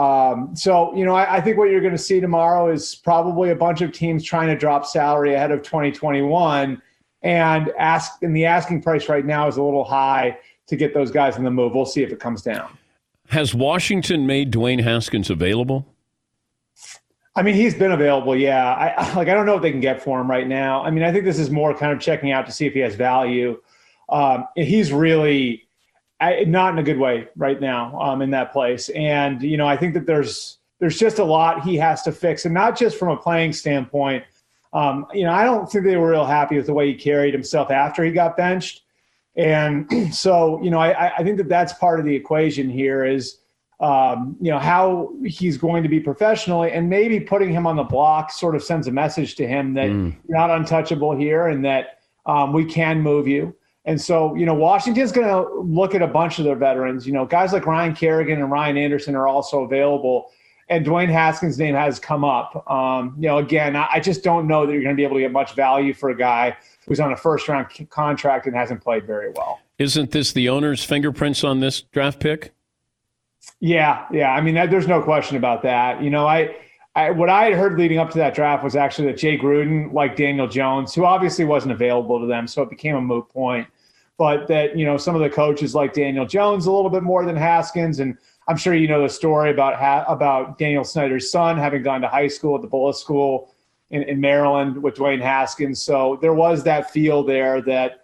I think what you're going to see tomorrow is probably a bunch of teams trying to drop salary ahead of 2021, and the asking price right now is a little high to get those guys in the move. We'll see if it comes down. Has Washington made Dwayne Haskins available? I mean, he's been available, yeah. I don't know what they can get for him right now. I mean, I think this is more kind of checking out to see if he has value. He's really not in a good way right now in that place. And, I think that there's just a lot he has to fix, and not just from a playing standpoint. I don't think they were real happy with the way he carried himself after he got benched. And so, I think that that's part of the equation here is, how he's going to be professionally, and maybe putting him on the block sort of sends a message to him that you're not untouchable here and that we can move you. And so, Washington's going to look at a bunch of their veterans. Guys like Ryan Kerrigan and Ryan Anderson are also available, and Dwayne Haskins' name has come up. Again, I just don't know that you're going to be able to get much value for a guy who's on a first-round contract and hasn't played very well. Isn't this the owner's fingerprints on this draft pick? Yeah. I mean, there's no question about that. What I had heard leading up to that draft was actually that Jay Gruden liked Daniel Jones, who obviously wasn't available to them, so it became a moot point. But that, some of the coaches like Daniel Jones a little bit more than Haskins. And I'm sure you know the story about Daniel Snyder's son having gone to high school at the Bullis School in Maryland with Dwayne Haskins. So there was that feel there that,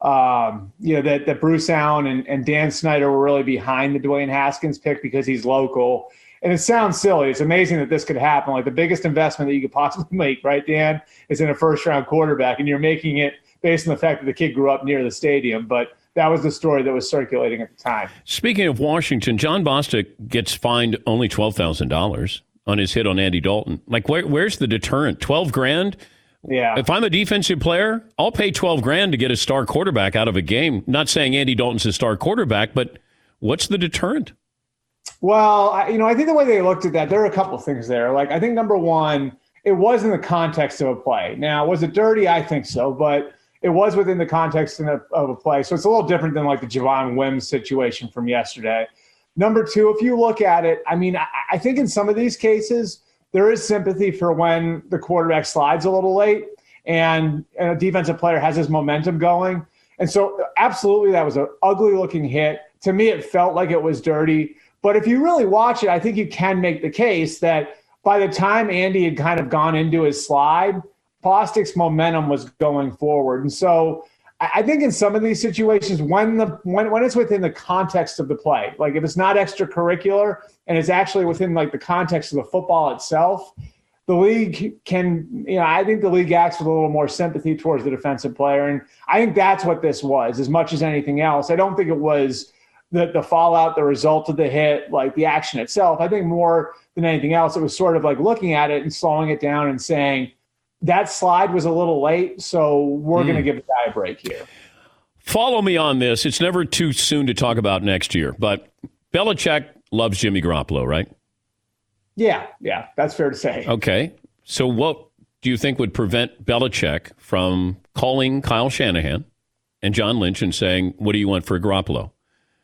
that Bruce Allen and Dan Snyder were really behind the Dwayne Haskins pick because he's local. And it sounds silly. It's amazing that this could happen. Like, the biggest investment that you could possibly make, right, Dan, is in a first-round quarterback, and you're making it based on the fact that the kid grew up near the stadium. But that was the story that was circulating at the time. Speaking of Washington, John Bostic gets fined only $12,000 on his hit on Andy Dalton. Like, where's the deterrent? $12,000? Yeah. If I'm a defensive player, I'll pay $12,000 to get a star quarterback out of a game. Not saying Andy Dalton's a star quarterback, but what's the deterrent? Well, I think the way they looked at that, there are a couple of things there. Like, I think number one, it was in the context of a play. Now, was it dirty? I think so, but it was within the context of a play. So it's a little different than like the Javon Wims situation from yesterday. Number two, if you look at it, I mean, I think in some of these cases, there is sympathy for when the quarterback slides a little late and a defensive player has his momentum going. And so absolutely, that was an ugly looking hit. To me, it felt like it was dirty. But if you really watch it, I think you can make the case that by the time Andy had kind of gone into his slide, Bostic's momentum was going forward. And so I think in some of these situations, when it's within the context of the play, like if it's not extracurricular and it's actually within like the context of the football itself, the league can, I think the league acts with a little more sympathy towards the defensive player. And I think that's what this was as much as anything else. I don't think it was the fallout, the result of the hit, like the action itself. I think more than anything else, it was sort of like looking at it and slowing it down and saying, that slide was a little late, so we're going to give the guy a break here. Follow me on this. It's never too soon to talk about next year, but Belichick loves Jimmy Garoppolo, right? Yeah, that's fair to say. Okay, so what do you think would prevent Belichick from calling Kyle Shanahan and John Lynch and saying, what do you want for Garoppolo?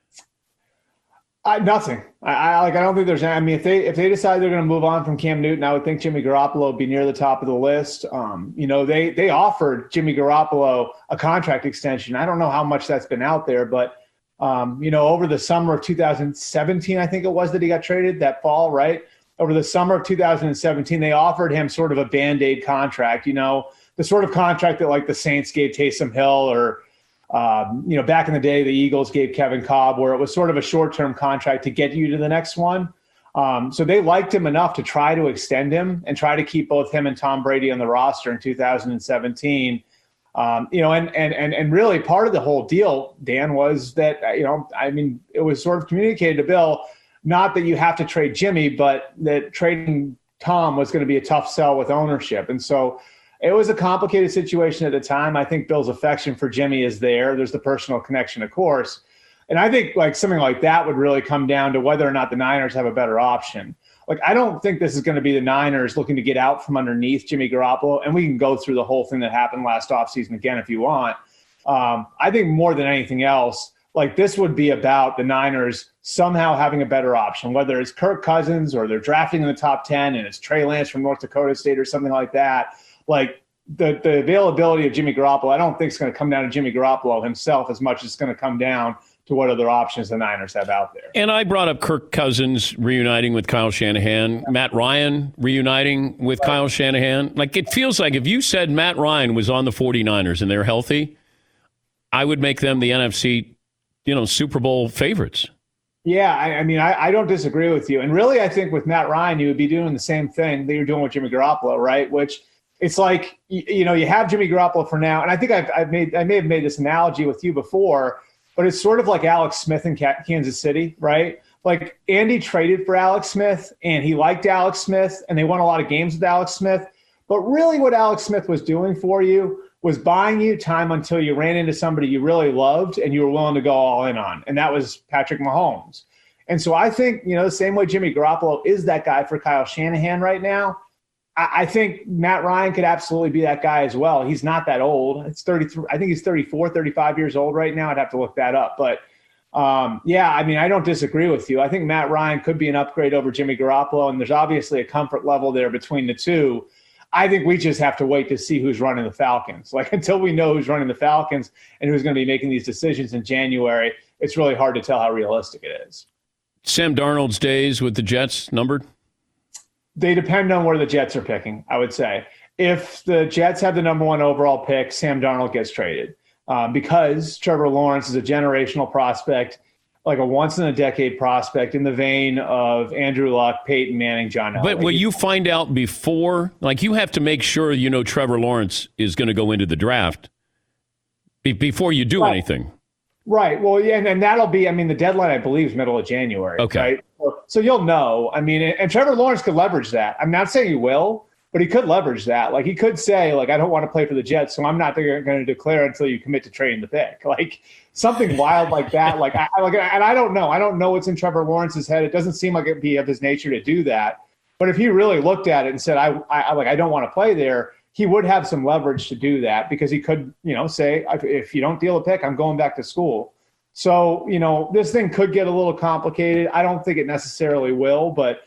Nothing. I don't think there's. I mean, if they decide they're going to move on from Cam Newton, I would think Jimmy Garoppolo would be near the top of the list. They offered Jimmy Garoppolo a contract extension. I don't know how much that's been out there, but over the summer of 2017, I think it was that he got traded that fall, right? Over the summer of 2017, they offered him sort of a Band-Aid contract. The sort of contract that like the Saints gave Taysom Hill or. Back in the day, the Eagles gave Kevin Kolb, where it was sort of a short-term contract to get you to the next one. So they liked him enough to try to extend him and try to keep both him and Tom Brady on the roster in 2017. And really part of the whole deal, Dan, was that, it was sort of communicated to Bill, not that you have to trade Jimmy, but that trading Tom was going to be a tough sell with ownership. And so it was a complicated situation at the time. I think Bill's affection for Jimmy is there. There's the personal connection, of course. And I think like something like that would really come down to whether or not the Niners have a better option. Like, I don't think this is going to be the Niners looking to get out from underneath Jimmy Garoppolo. And we can go through the whole thing that happened last offseason again if you want. I think more than anything else, like this would be about the Niners somehow having a better option, whether it's Kirk Cousins or they're drafting in the top 10 and it's Trey Lance from North Dakota State or something like that. Like the availability of Jimmy Garoppolo, I don't think it's going to come down to Jimmy Garoppolo himself as much as it's going to come down to what other options the Niners have out there. And I brought up Kirk Cousins reuniting with Kyle Shanahan, Matt Ryan reuniting with Kyle Shanahan. Like, it feels like if you said Matt Ryan was on the 49ers and they're healthy, I would make them the NFC, Super Bowl favorites. Yeah, I mean, I don't disagray with you. And really, I think with Matt Ryan, you would be doing the same thing that you're doing with Jimmy Garoppolo, right? Which it's like, you have Jimmy Garoppolo for now. And I think I may have made this analogy with you before, but it's sort of like Alex Smith in Kansas City, right? Like Andy traded for Alex Smith and he liked Alex Smith and they won a lot of games with Alex Smith. But really what Alex Smith was doing for you was buying you time until you ran into somebody you really loved and you were willing to go all in on. And that was Patrick Mahomes. And so I think, the same way Jimmy Garoppolo is that guy for Kyle Shanahan right now, I think Matt Ryan could absolutely be that guy as well. He's not that old. It's 33. I think he's 34, 35 years old right now. I'd have to look that up. But, I don't disagree with you. I think Matt Ryan could be an upgrade over Jimmy Garoppolo, and there's obviously a comfort level there between the two. I think we just have to wait to see who's running the Falcons. Like, until we know who's running the Falcons and who's going to be making these decisions in January, it's really hard to tell how realistic it is. Sam Darnold's days with the Jets numbered? They depend on where the Jets are picking, I would say. If the Jets have the number 1 overall pick, Sam Darnold gets traded because Trevor Lawrence is a generational prospect, like a once-in-a-decade prospect in the vein of Andrew Luck, Peyton Manning, John Elway. But will you find out before? Like, you have to make sure Trevor Lawrence is going to go into the draft before you do anything. Right. Well, yeah, and that'll be, the deadline, I believe, is middle of January. Okay. Right? So you'll know. And Trevor Lawrence could leverage that. I'm not saying he will, but he could leverage that. Like, he could say, like, I don't want to play for the Jets, so I'm not going to declare until you commit to trading the pick. Like, something wild like that. And I don't know. I don't know what's in Trevor Lawrence's head. It doesn't seem like it'd be of his nature to do that. But if he really looked at it and said, I don't want to play there, he would have some leverage to do that because he could, say, if you don't deal a pick, I'm going back to school. So, this thing could get a little complicated. I don't think it necessarily will, but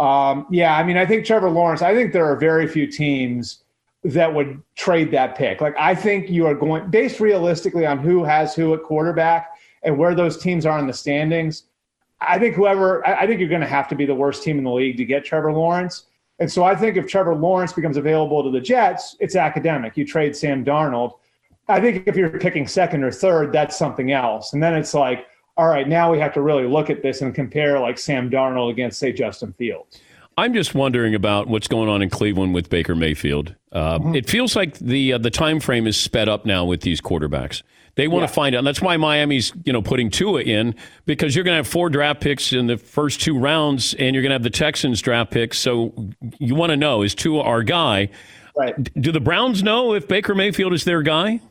I think Trevor Lawrence, I think there are very few teams that would trade that pick. Like, I think you are going, based realistically on who has who at quarterback and where those teams are in the standings, I think you're going to have to be the worst team in the league to get Trevor Lawrence. And so I think if Trevor Lawrence becomes available to the Jets, it's academic. You trade Sam Darnold. I think if you're picking second or third, that's something else. And then it's like, all right, now we have to really look at this and compare like Sam Darnold against, say, Justin Fields. I'm just wondering about what's going on in Cleveland with Baker Mayfield. It feels like the time frame is sped up now with these quarterbacks. They want to find out. And that's why Miami's putting Tua in, because you're going to have 4 draft picks in the first 2 rounds, and you're going to have the Texans draft picks. So you want to know, is Tua our guy? Right. Do the Browns know if Baker Mayfield is their guy?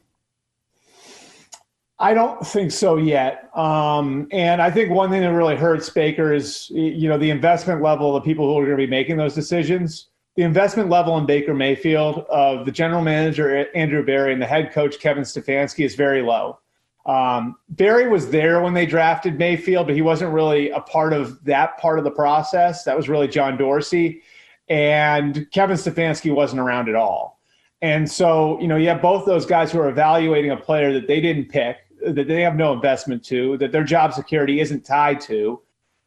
I don't think so yet. And I think one thing that really hurts Baker is, the investment level of the people who are going to be making those decisions. The investment level in Baker Mayfield of the general manager, Andrew Berry, and the head coach, Kevin Stefanski, is very low. Berry was there when they drafted Mayfield, but he wasn't really a part of that part of the process. That was really John Dorsey. And Kevin Stefanski wasn't around at all. And so, you have both those guys who are evaluating a player that they didn't pick, that they have no investment to, that their job security isn't tied to.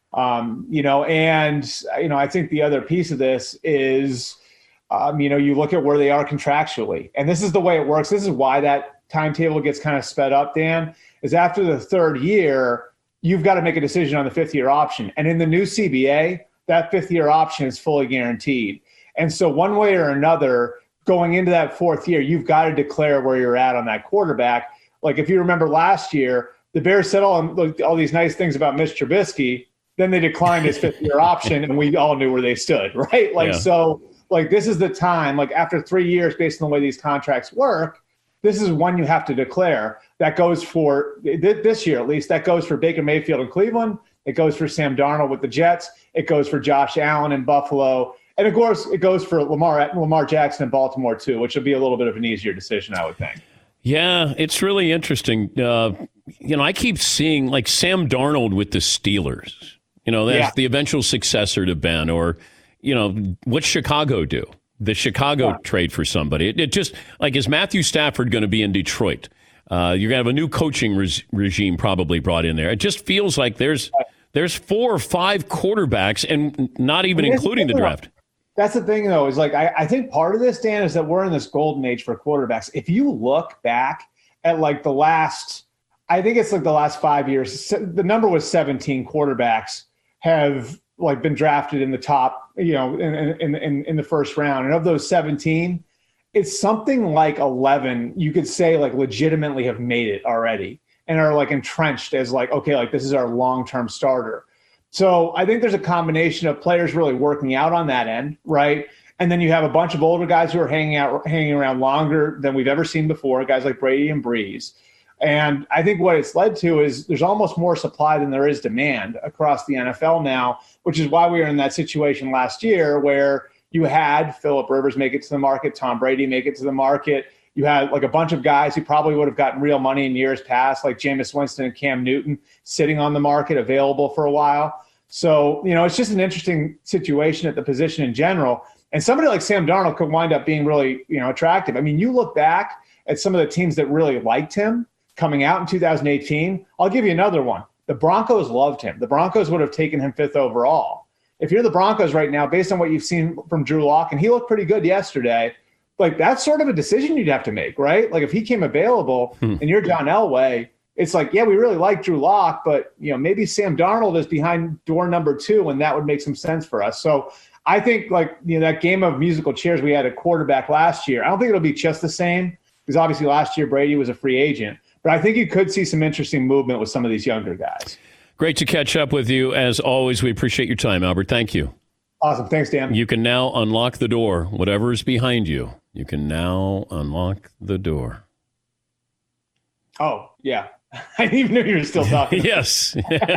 I think the other piece of this is, you look at where they are contractually, and this is the way it works. This is why that timetable gets kind of sped up, Dan, is after the 3rd year, you've got to make a decision on the 5th-year option. And in the new CBA, that 5th-year option is fully guaranteed. And so one way or another, going into that 4th year, you've got to declare where you're at on that quarterback. Like, if you remember last year, the Bears said all these nice things about Mitch Trubisky, then they declined his 5th-year option, and we all knew where they stood, right? So this is the time, like, after 3 years, based on the way these contracts work, this is when you have to declare. That goes for, this year at least, that goes for Baker Mayfield in Cleveland. It goes for Sam Darnold with the Jets. It goes for Josh Allen in Buffalo. And, of course, it goes for Lamar Jackson in Baltimore, too, which will be a little bit of an easier decision, I would think. Yeah, it's really interesting. I keep seeing like Sam Darnold with the Steelers. That's the eventual successor to Ben. Or, what's Chicago do? The Chicago trade for somebody. It just, like, is Matthew Stafford going to be in Detroit? You're going to have a new coaching regime probably brought in there. It just feels like there's 4 or 5 quarterbacks, and not even including the draft. That's the thing, though, is like I think part of this, Dan, is that we're in this golden age for quarterbacks. If you look back at like the last 5 years, the number was 17 quarterbacks have like been drafted in the top, in the first round. And of those 17, it's something like 11, you could say, like, legitimately have made it already and are like entrenched as like, okay, like this is our long-term starter. So I think there's a combination of players really working out on that end, right? And then you have a bunch of older guys who are hanging around longer than we've ever seen before, guys like Brady and Breeze. And I think what it's led to is there's almost more supply than there is demand across the NFL now, which is why we were in that situation last year where you had Phillip Rivers make it to the market, Tom Brady make it to the market. You had like a bunch of guys who probably would have gotten real money in years past, like Jameis Winston and Cam Newton, sitting on the market, available for a while. So, it's just an interesting situation at the position in general. And somebody like Sam Darnold could wind up being really, attractive. I mean, you look back at some of the teams that really liked him coming out in 2018. I'll give you another one. The Broncos loved him. The Broncos would have taken him 5th overall. If you're the Broncos right now, based on what you've seen from Drew Lock, and he looked pretty good yesterday, like that's sort of a decision you'd have to make, right? Like if he came available and you're John Elway, it's like, yeah, we really like Drew Lock, but maybe Sam Darnold is behind door number 2, and that would make some sense for us. So I think that game of musical chairs we had at quarterback last year, I don't think it'll be just the same because obviously last year Brady was a free agent, but I think you could see some interesting movement with some of these younger guys. Great to catch up with you. As always, we appreciate your time, Albert. Thank you. Awesome. Thanks, Dan. You can now unlock the door. Whatever is behind you, you can now unlock the door. Oh, yeah. I didn't even know you were still talking. Yes.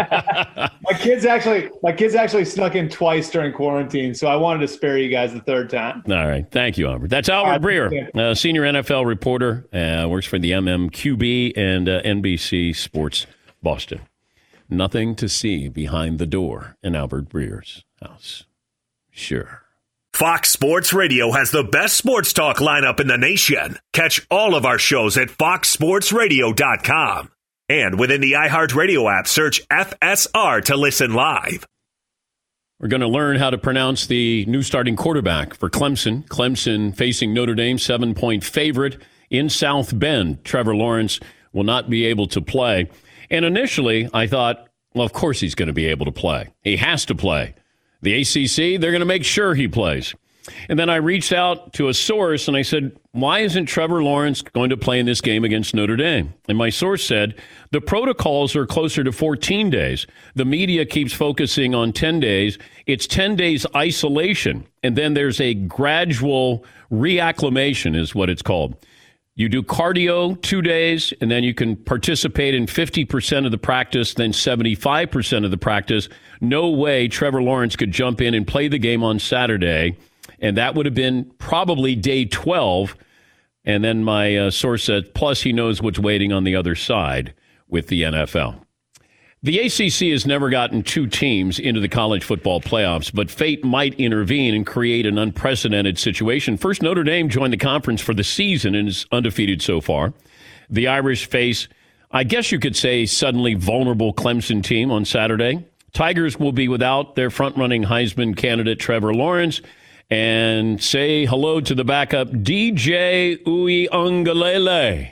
My kids actually snuck in twice during quarantine, so I wanted to spare you guys the third time. All right. Thank you, Albert. That's Albert Breer, senior NFL reporter, works for the MMQB and NBC Sports Boston. Nothing to see behind the door in Albert Breer's house. Sure. Fox Sports Radio has the best sports talk lineup in the nation. Catch all of our shows at foxsportsradio.com. And within the iHeartRadio app, search FSR to listen live. We're going to learn how to pronounce the new starting quarterback for Clemson. Clemson facing Notre Dame, 7-point favorite in South Bend. Trevor Lawrence will not be able to play. And initially, I thought, well, of course he's going to be able to play. He has to play. The ACC, they're going to make sure he plays. And then I reached out to a source and I said, why isn't Trevor Lawrence going to play in this game against Notre Dame? And my source said, the protocols are closer to 14 days. The media keeps focusing on 10 days. It's 10 days isolation. And then there's a gradual reacclimation is what it's called. You do cardio 2 days, and then you can participate in 50% of the practice, then 75% of the practice. No way Trevor Lawrence could jump in and play the game on Saturday. And that would have been probably day 12. And then my source said, plus he knows what's waiting on the other side with the NFL. The ACC has never gotten 2 teams into the college football playoffs, but fate might intervene and create an unprecedented situation. First, Notre Dame joined the conference for the season and is undefeated so far. The Irish face, I guess you could say, suddenly vulnerable Clemson team on Saturday. Tigers will be without their front-running Heisman candidate Trevor Lawrence. And say hello to the backup, DJ Uiagalelei.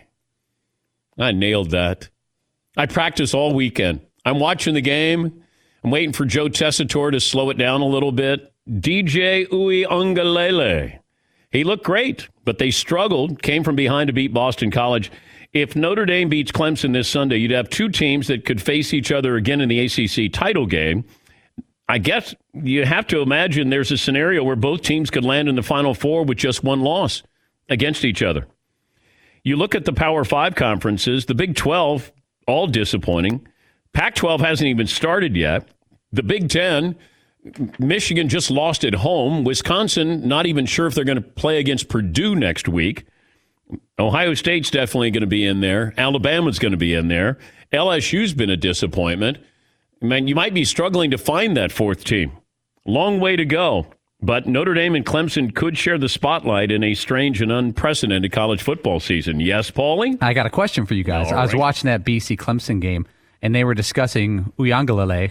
I nailed that. I practiced all weekend. I'm watching the game. I'm waiting for Joe Tessitore to slow it down a little bit. DJ Uiagalelei. He looked great, but they struggled, came from behind to beat Boston College. If Notre Dame beats Clemson this Sunday, you'd have 2 teams that could face each other again in the ACC title game. I guess you have to imagine there's a scenario where both teams could land in the Final Four with just 1 loss against each other. You look at the Power 5 conferences, the Big 12, all disappointing. Pac-12 hasn't even started yet. The Big 10, Michigan just lost at home. Wisconsin, not even sure if they're going to play against Purdue next week. Ohio State's definitely going to be in there. Alabama's going to be in there. LSU's been a disappointment. Man, you might be struggling to find that fourth team. Long way to go. But Notre Dame and Clemson could share the spotlight in a strange and unprecedented college football season. Yes, Paulie? I got a question for you guys. I was watching that BC Clemson game, and they were discussing Uiagalelei.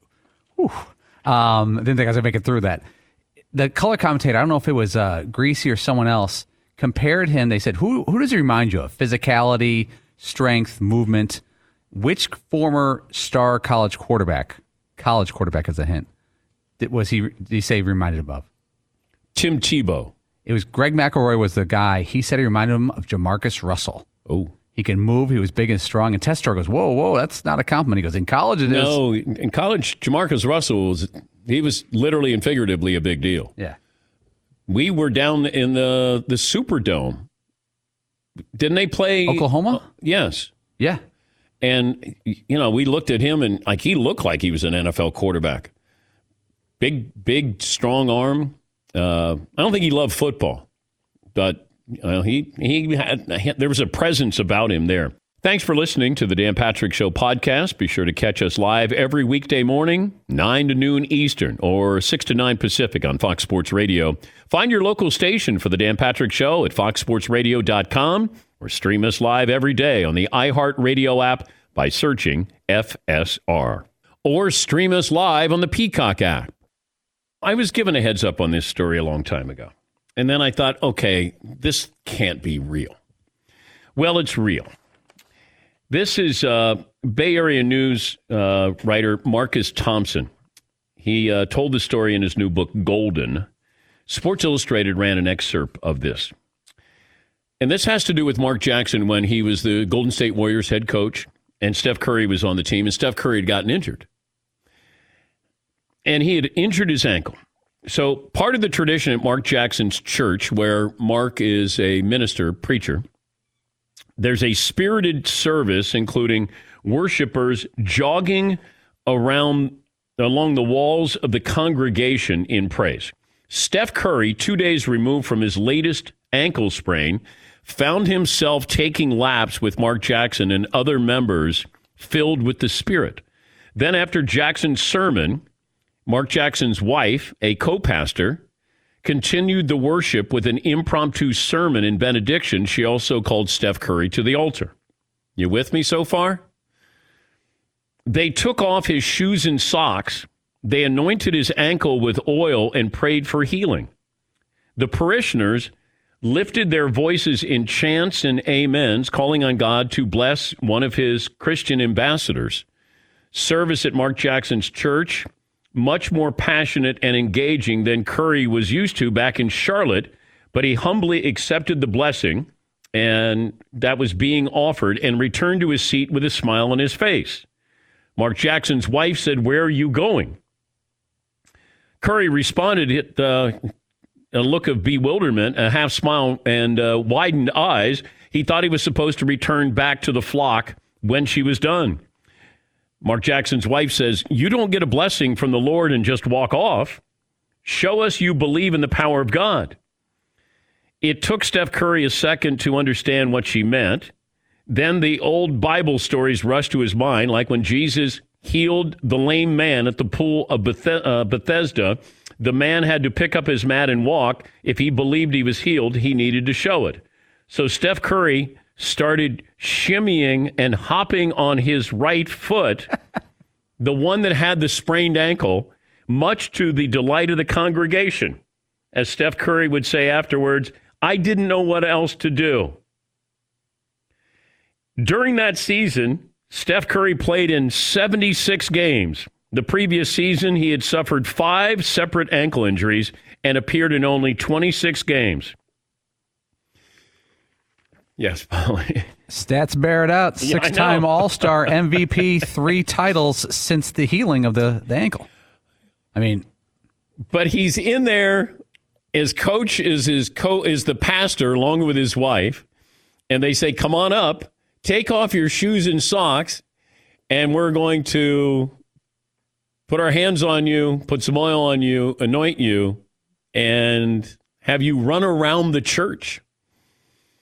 Didn't think I was going to make it through that. The color commentator, I don't know if it was Greasy or someone else, compared him. They said, who does he remind you of? Physicality, strength, movement. Which former star college quarterback as a hint, did he say he reminded him of? Tim Tebow. It was Greg McElroy was the guy. He said he reminded him of Jamarcus Russell. Oh. He can move. He was big and strong. And Testro goes, whoa, that's not a compliment. He goes, in college it is. No, in college, Jamarcus Russell was literally and figuratively a big deal. Yeah. We were down in the Superdome. Didn't they play Oklahoma? Yes. Yeah. And, we looked at him and he looked like he was an NFL quarterback. Big, strong arm. I don't think he loved football, but there was a presence about him there. Thanks for listening to the Dan Patrick Show podcast. Be sure to catch us live every weekday morning, 9 to noon Eastern or 6 to 9 Pacific on Fox Sports Radio. Find your local station for the Dan Patrick Show at foxsportsradio.com or stream us live every day on the iHeartRadio app by searching FSR. Or stream us live on the Peacock app. I was given a heads up on this story a long time ago. And then I thought, okay, this can't be real. Well, it's real. This is Bay Area News writer Marcus Thompson. He told the story in his new book, Golden. Sports Illustrated ran an excerpt of this. And this has to do with Mark Jackson when he was the Golden State Warriors head coach and Steph Curry was on the team, and Steph Curry had gotten injured. And he had injured his ankle. So part of the tradition at Mark Jackson's church, where Mark is a minister, preacher, there's a spirited service, including worshipers jogging along the walls of the congregation in praise. Steph Curry, 2 days removed from his latest ankle sprain, found himself taking laps with Mark Jackson and other members filled with the Spirit. Then after Jackson's sermon, Mark Jackson's wife, a co-pastor, continued the worship with an impromptu sermon and benediction. She also called Steph Curry to the altar. You with me so far? They took off his shoes and socks. They anointed his ankle with oil and prayed for healing. The parishioners lifted their voices in chants and amens, calling on God to bless one of his Christian ambassadors. Service at Mark Jackson's church, much more passionate and engaging than Curry was used to back in Charlotte, but he humbly accepted the blessing and that was being offered and returned to his seat with a smile on his face. Mark Jackson's wife said, "Where are you going?" Curry responded with a look of bewilderment, a half smile, and widened eyes. He thought he was supposed to return back to the flock when she was done. Mark Jackson's wife says, "You don't get a blessing from the Lord and just walk off. Show us you believe in the power of God." It took Steph Curry a second to understand what she meant. Then the old Bible stories rushed to his mind, like when Jesus healed the lame man at the pool of Bethesda. The man had to pick up his mat and walk. If he believed he was healed, he needed to show it. So Steph Curry started shimmying and hopping on his right foot, the one that had the sprained ankle, much to the delight of the congregation. As Steph Curry would say afterwards, "I didn't know what else to do." During that season, Steph Curry played in 76 games. The previous season, he had suffered 5 separate ankle injuries and appeared in only 26 games. Yes, Paulie. Stats bear it out. 6-time All-Star MVP, 3 titles since the healing of the ankle. I mean, but he's in there. His coach is the pastor along with his wife, and they say, "Come on up, take off your shoes and socks, and we're going to put our hands on you, put some oil on you, anoint you, and have you run around the church."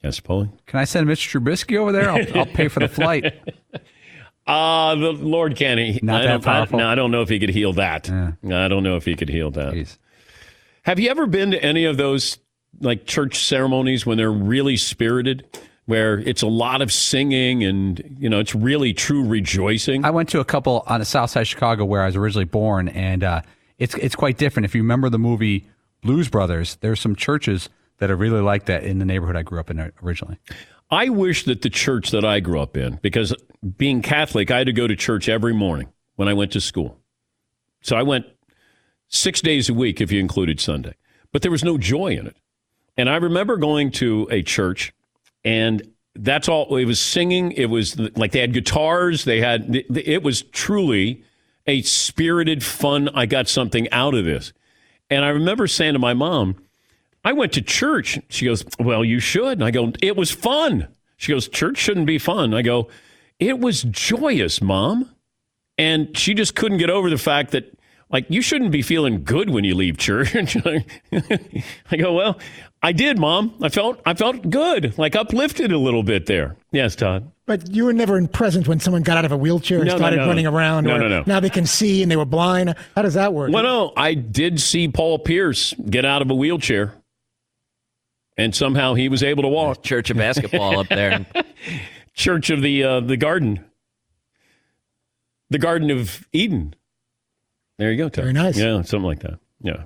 Yes, Paulie? Can I send Mitch Trubisky over there? I'll pay for the flight. The Lord can't. Not that powerful? I don't know if he could heal that. Yeah. I don't know if he could heal that. Jeez. Have you ever been to any of those like church ceremonies when they're really spirited, where it's a lot of singing and, you know, it's really true rejoicing? I went to a couple on the south side of Chicago where I was originally born, and it's quite different. If you remember the movie Blues Brothers, there's some churches that are really like that in the neighborhood I grew up in originally. I wish that the church that I grew up in, because being Catholic, I had to go to church every morning when I went to school. So I went 6 days a week if you included Sunday. But there was no joy in it. And I remember going to a church, and that's all. It was singing. It was like they had guitars. It was truly a spirited, fun, I got something out of this. And I remember saying to my mom, I went to church. She goes, well, you should. And I go, it was fun. She goes, church shouldn't be fun. I go, it was joyous, Mom. And she just couldn't get over the fact that, like, you shouldn't be feeling good when you leave church. I go, well, I did, Mom. I felt good, like uplifted a little bit there. Yes, Todd. But you were never present when someone got out of a wheelchair and started running around. No. Now they can see and they were blind. How does that work? Well, no, I did see Paul Pierce get out of a wheelchair, and somehow he was able to walk. Church of basketball up there. Church of the Garden. The Garden of Eden. There you go, Todd. Very nice. Yeah, something like that. Yeah.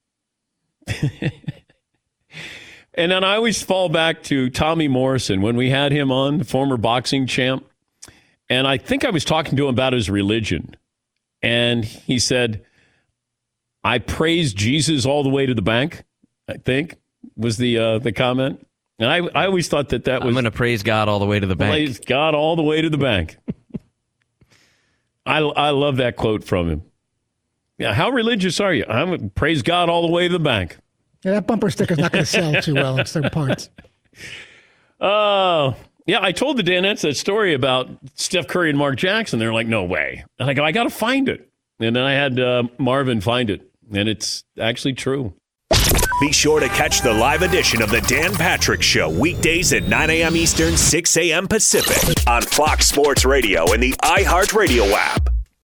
And then I always fall back to Tommy Morrison when we had him on, the former boxing champ. And I think I was talking to him about his religion. And he said, I praise Jesus all the way to the bank, I think, was the comment. And I always thought that was... I'm going to praise God all the way to the bank. Praise God all the way to the bank. I love that quote from him. Yeah, how religious are you? I'm going to praise God all the way to the bank. Yeah, that bumper sticker's not going to sell too well in certain parts. Oh, yeah, I told the Danettes that story about Steph Curry and Mark Jackson. They're like, no way. And I go, I got to find it. And then I had Marvin find it. And it's actually true. Be sure to catch the live edition of the Dan Patrick Show weekdays at 9 a.m. Eastern, 6 a.m. Pacific on Fox Sports Radio and the iHeartRadio app.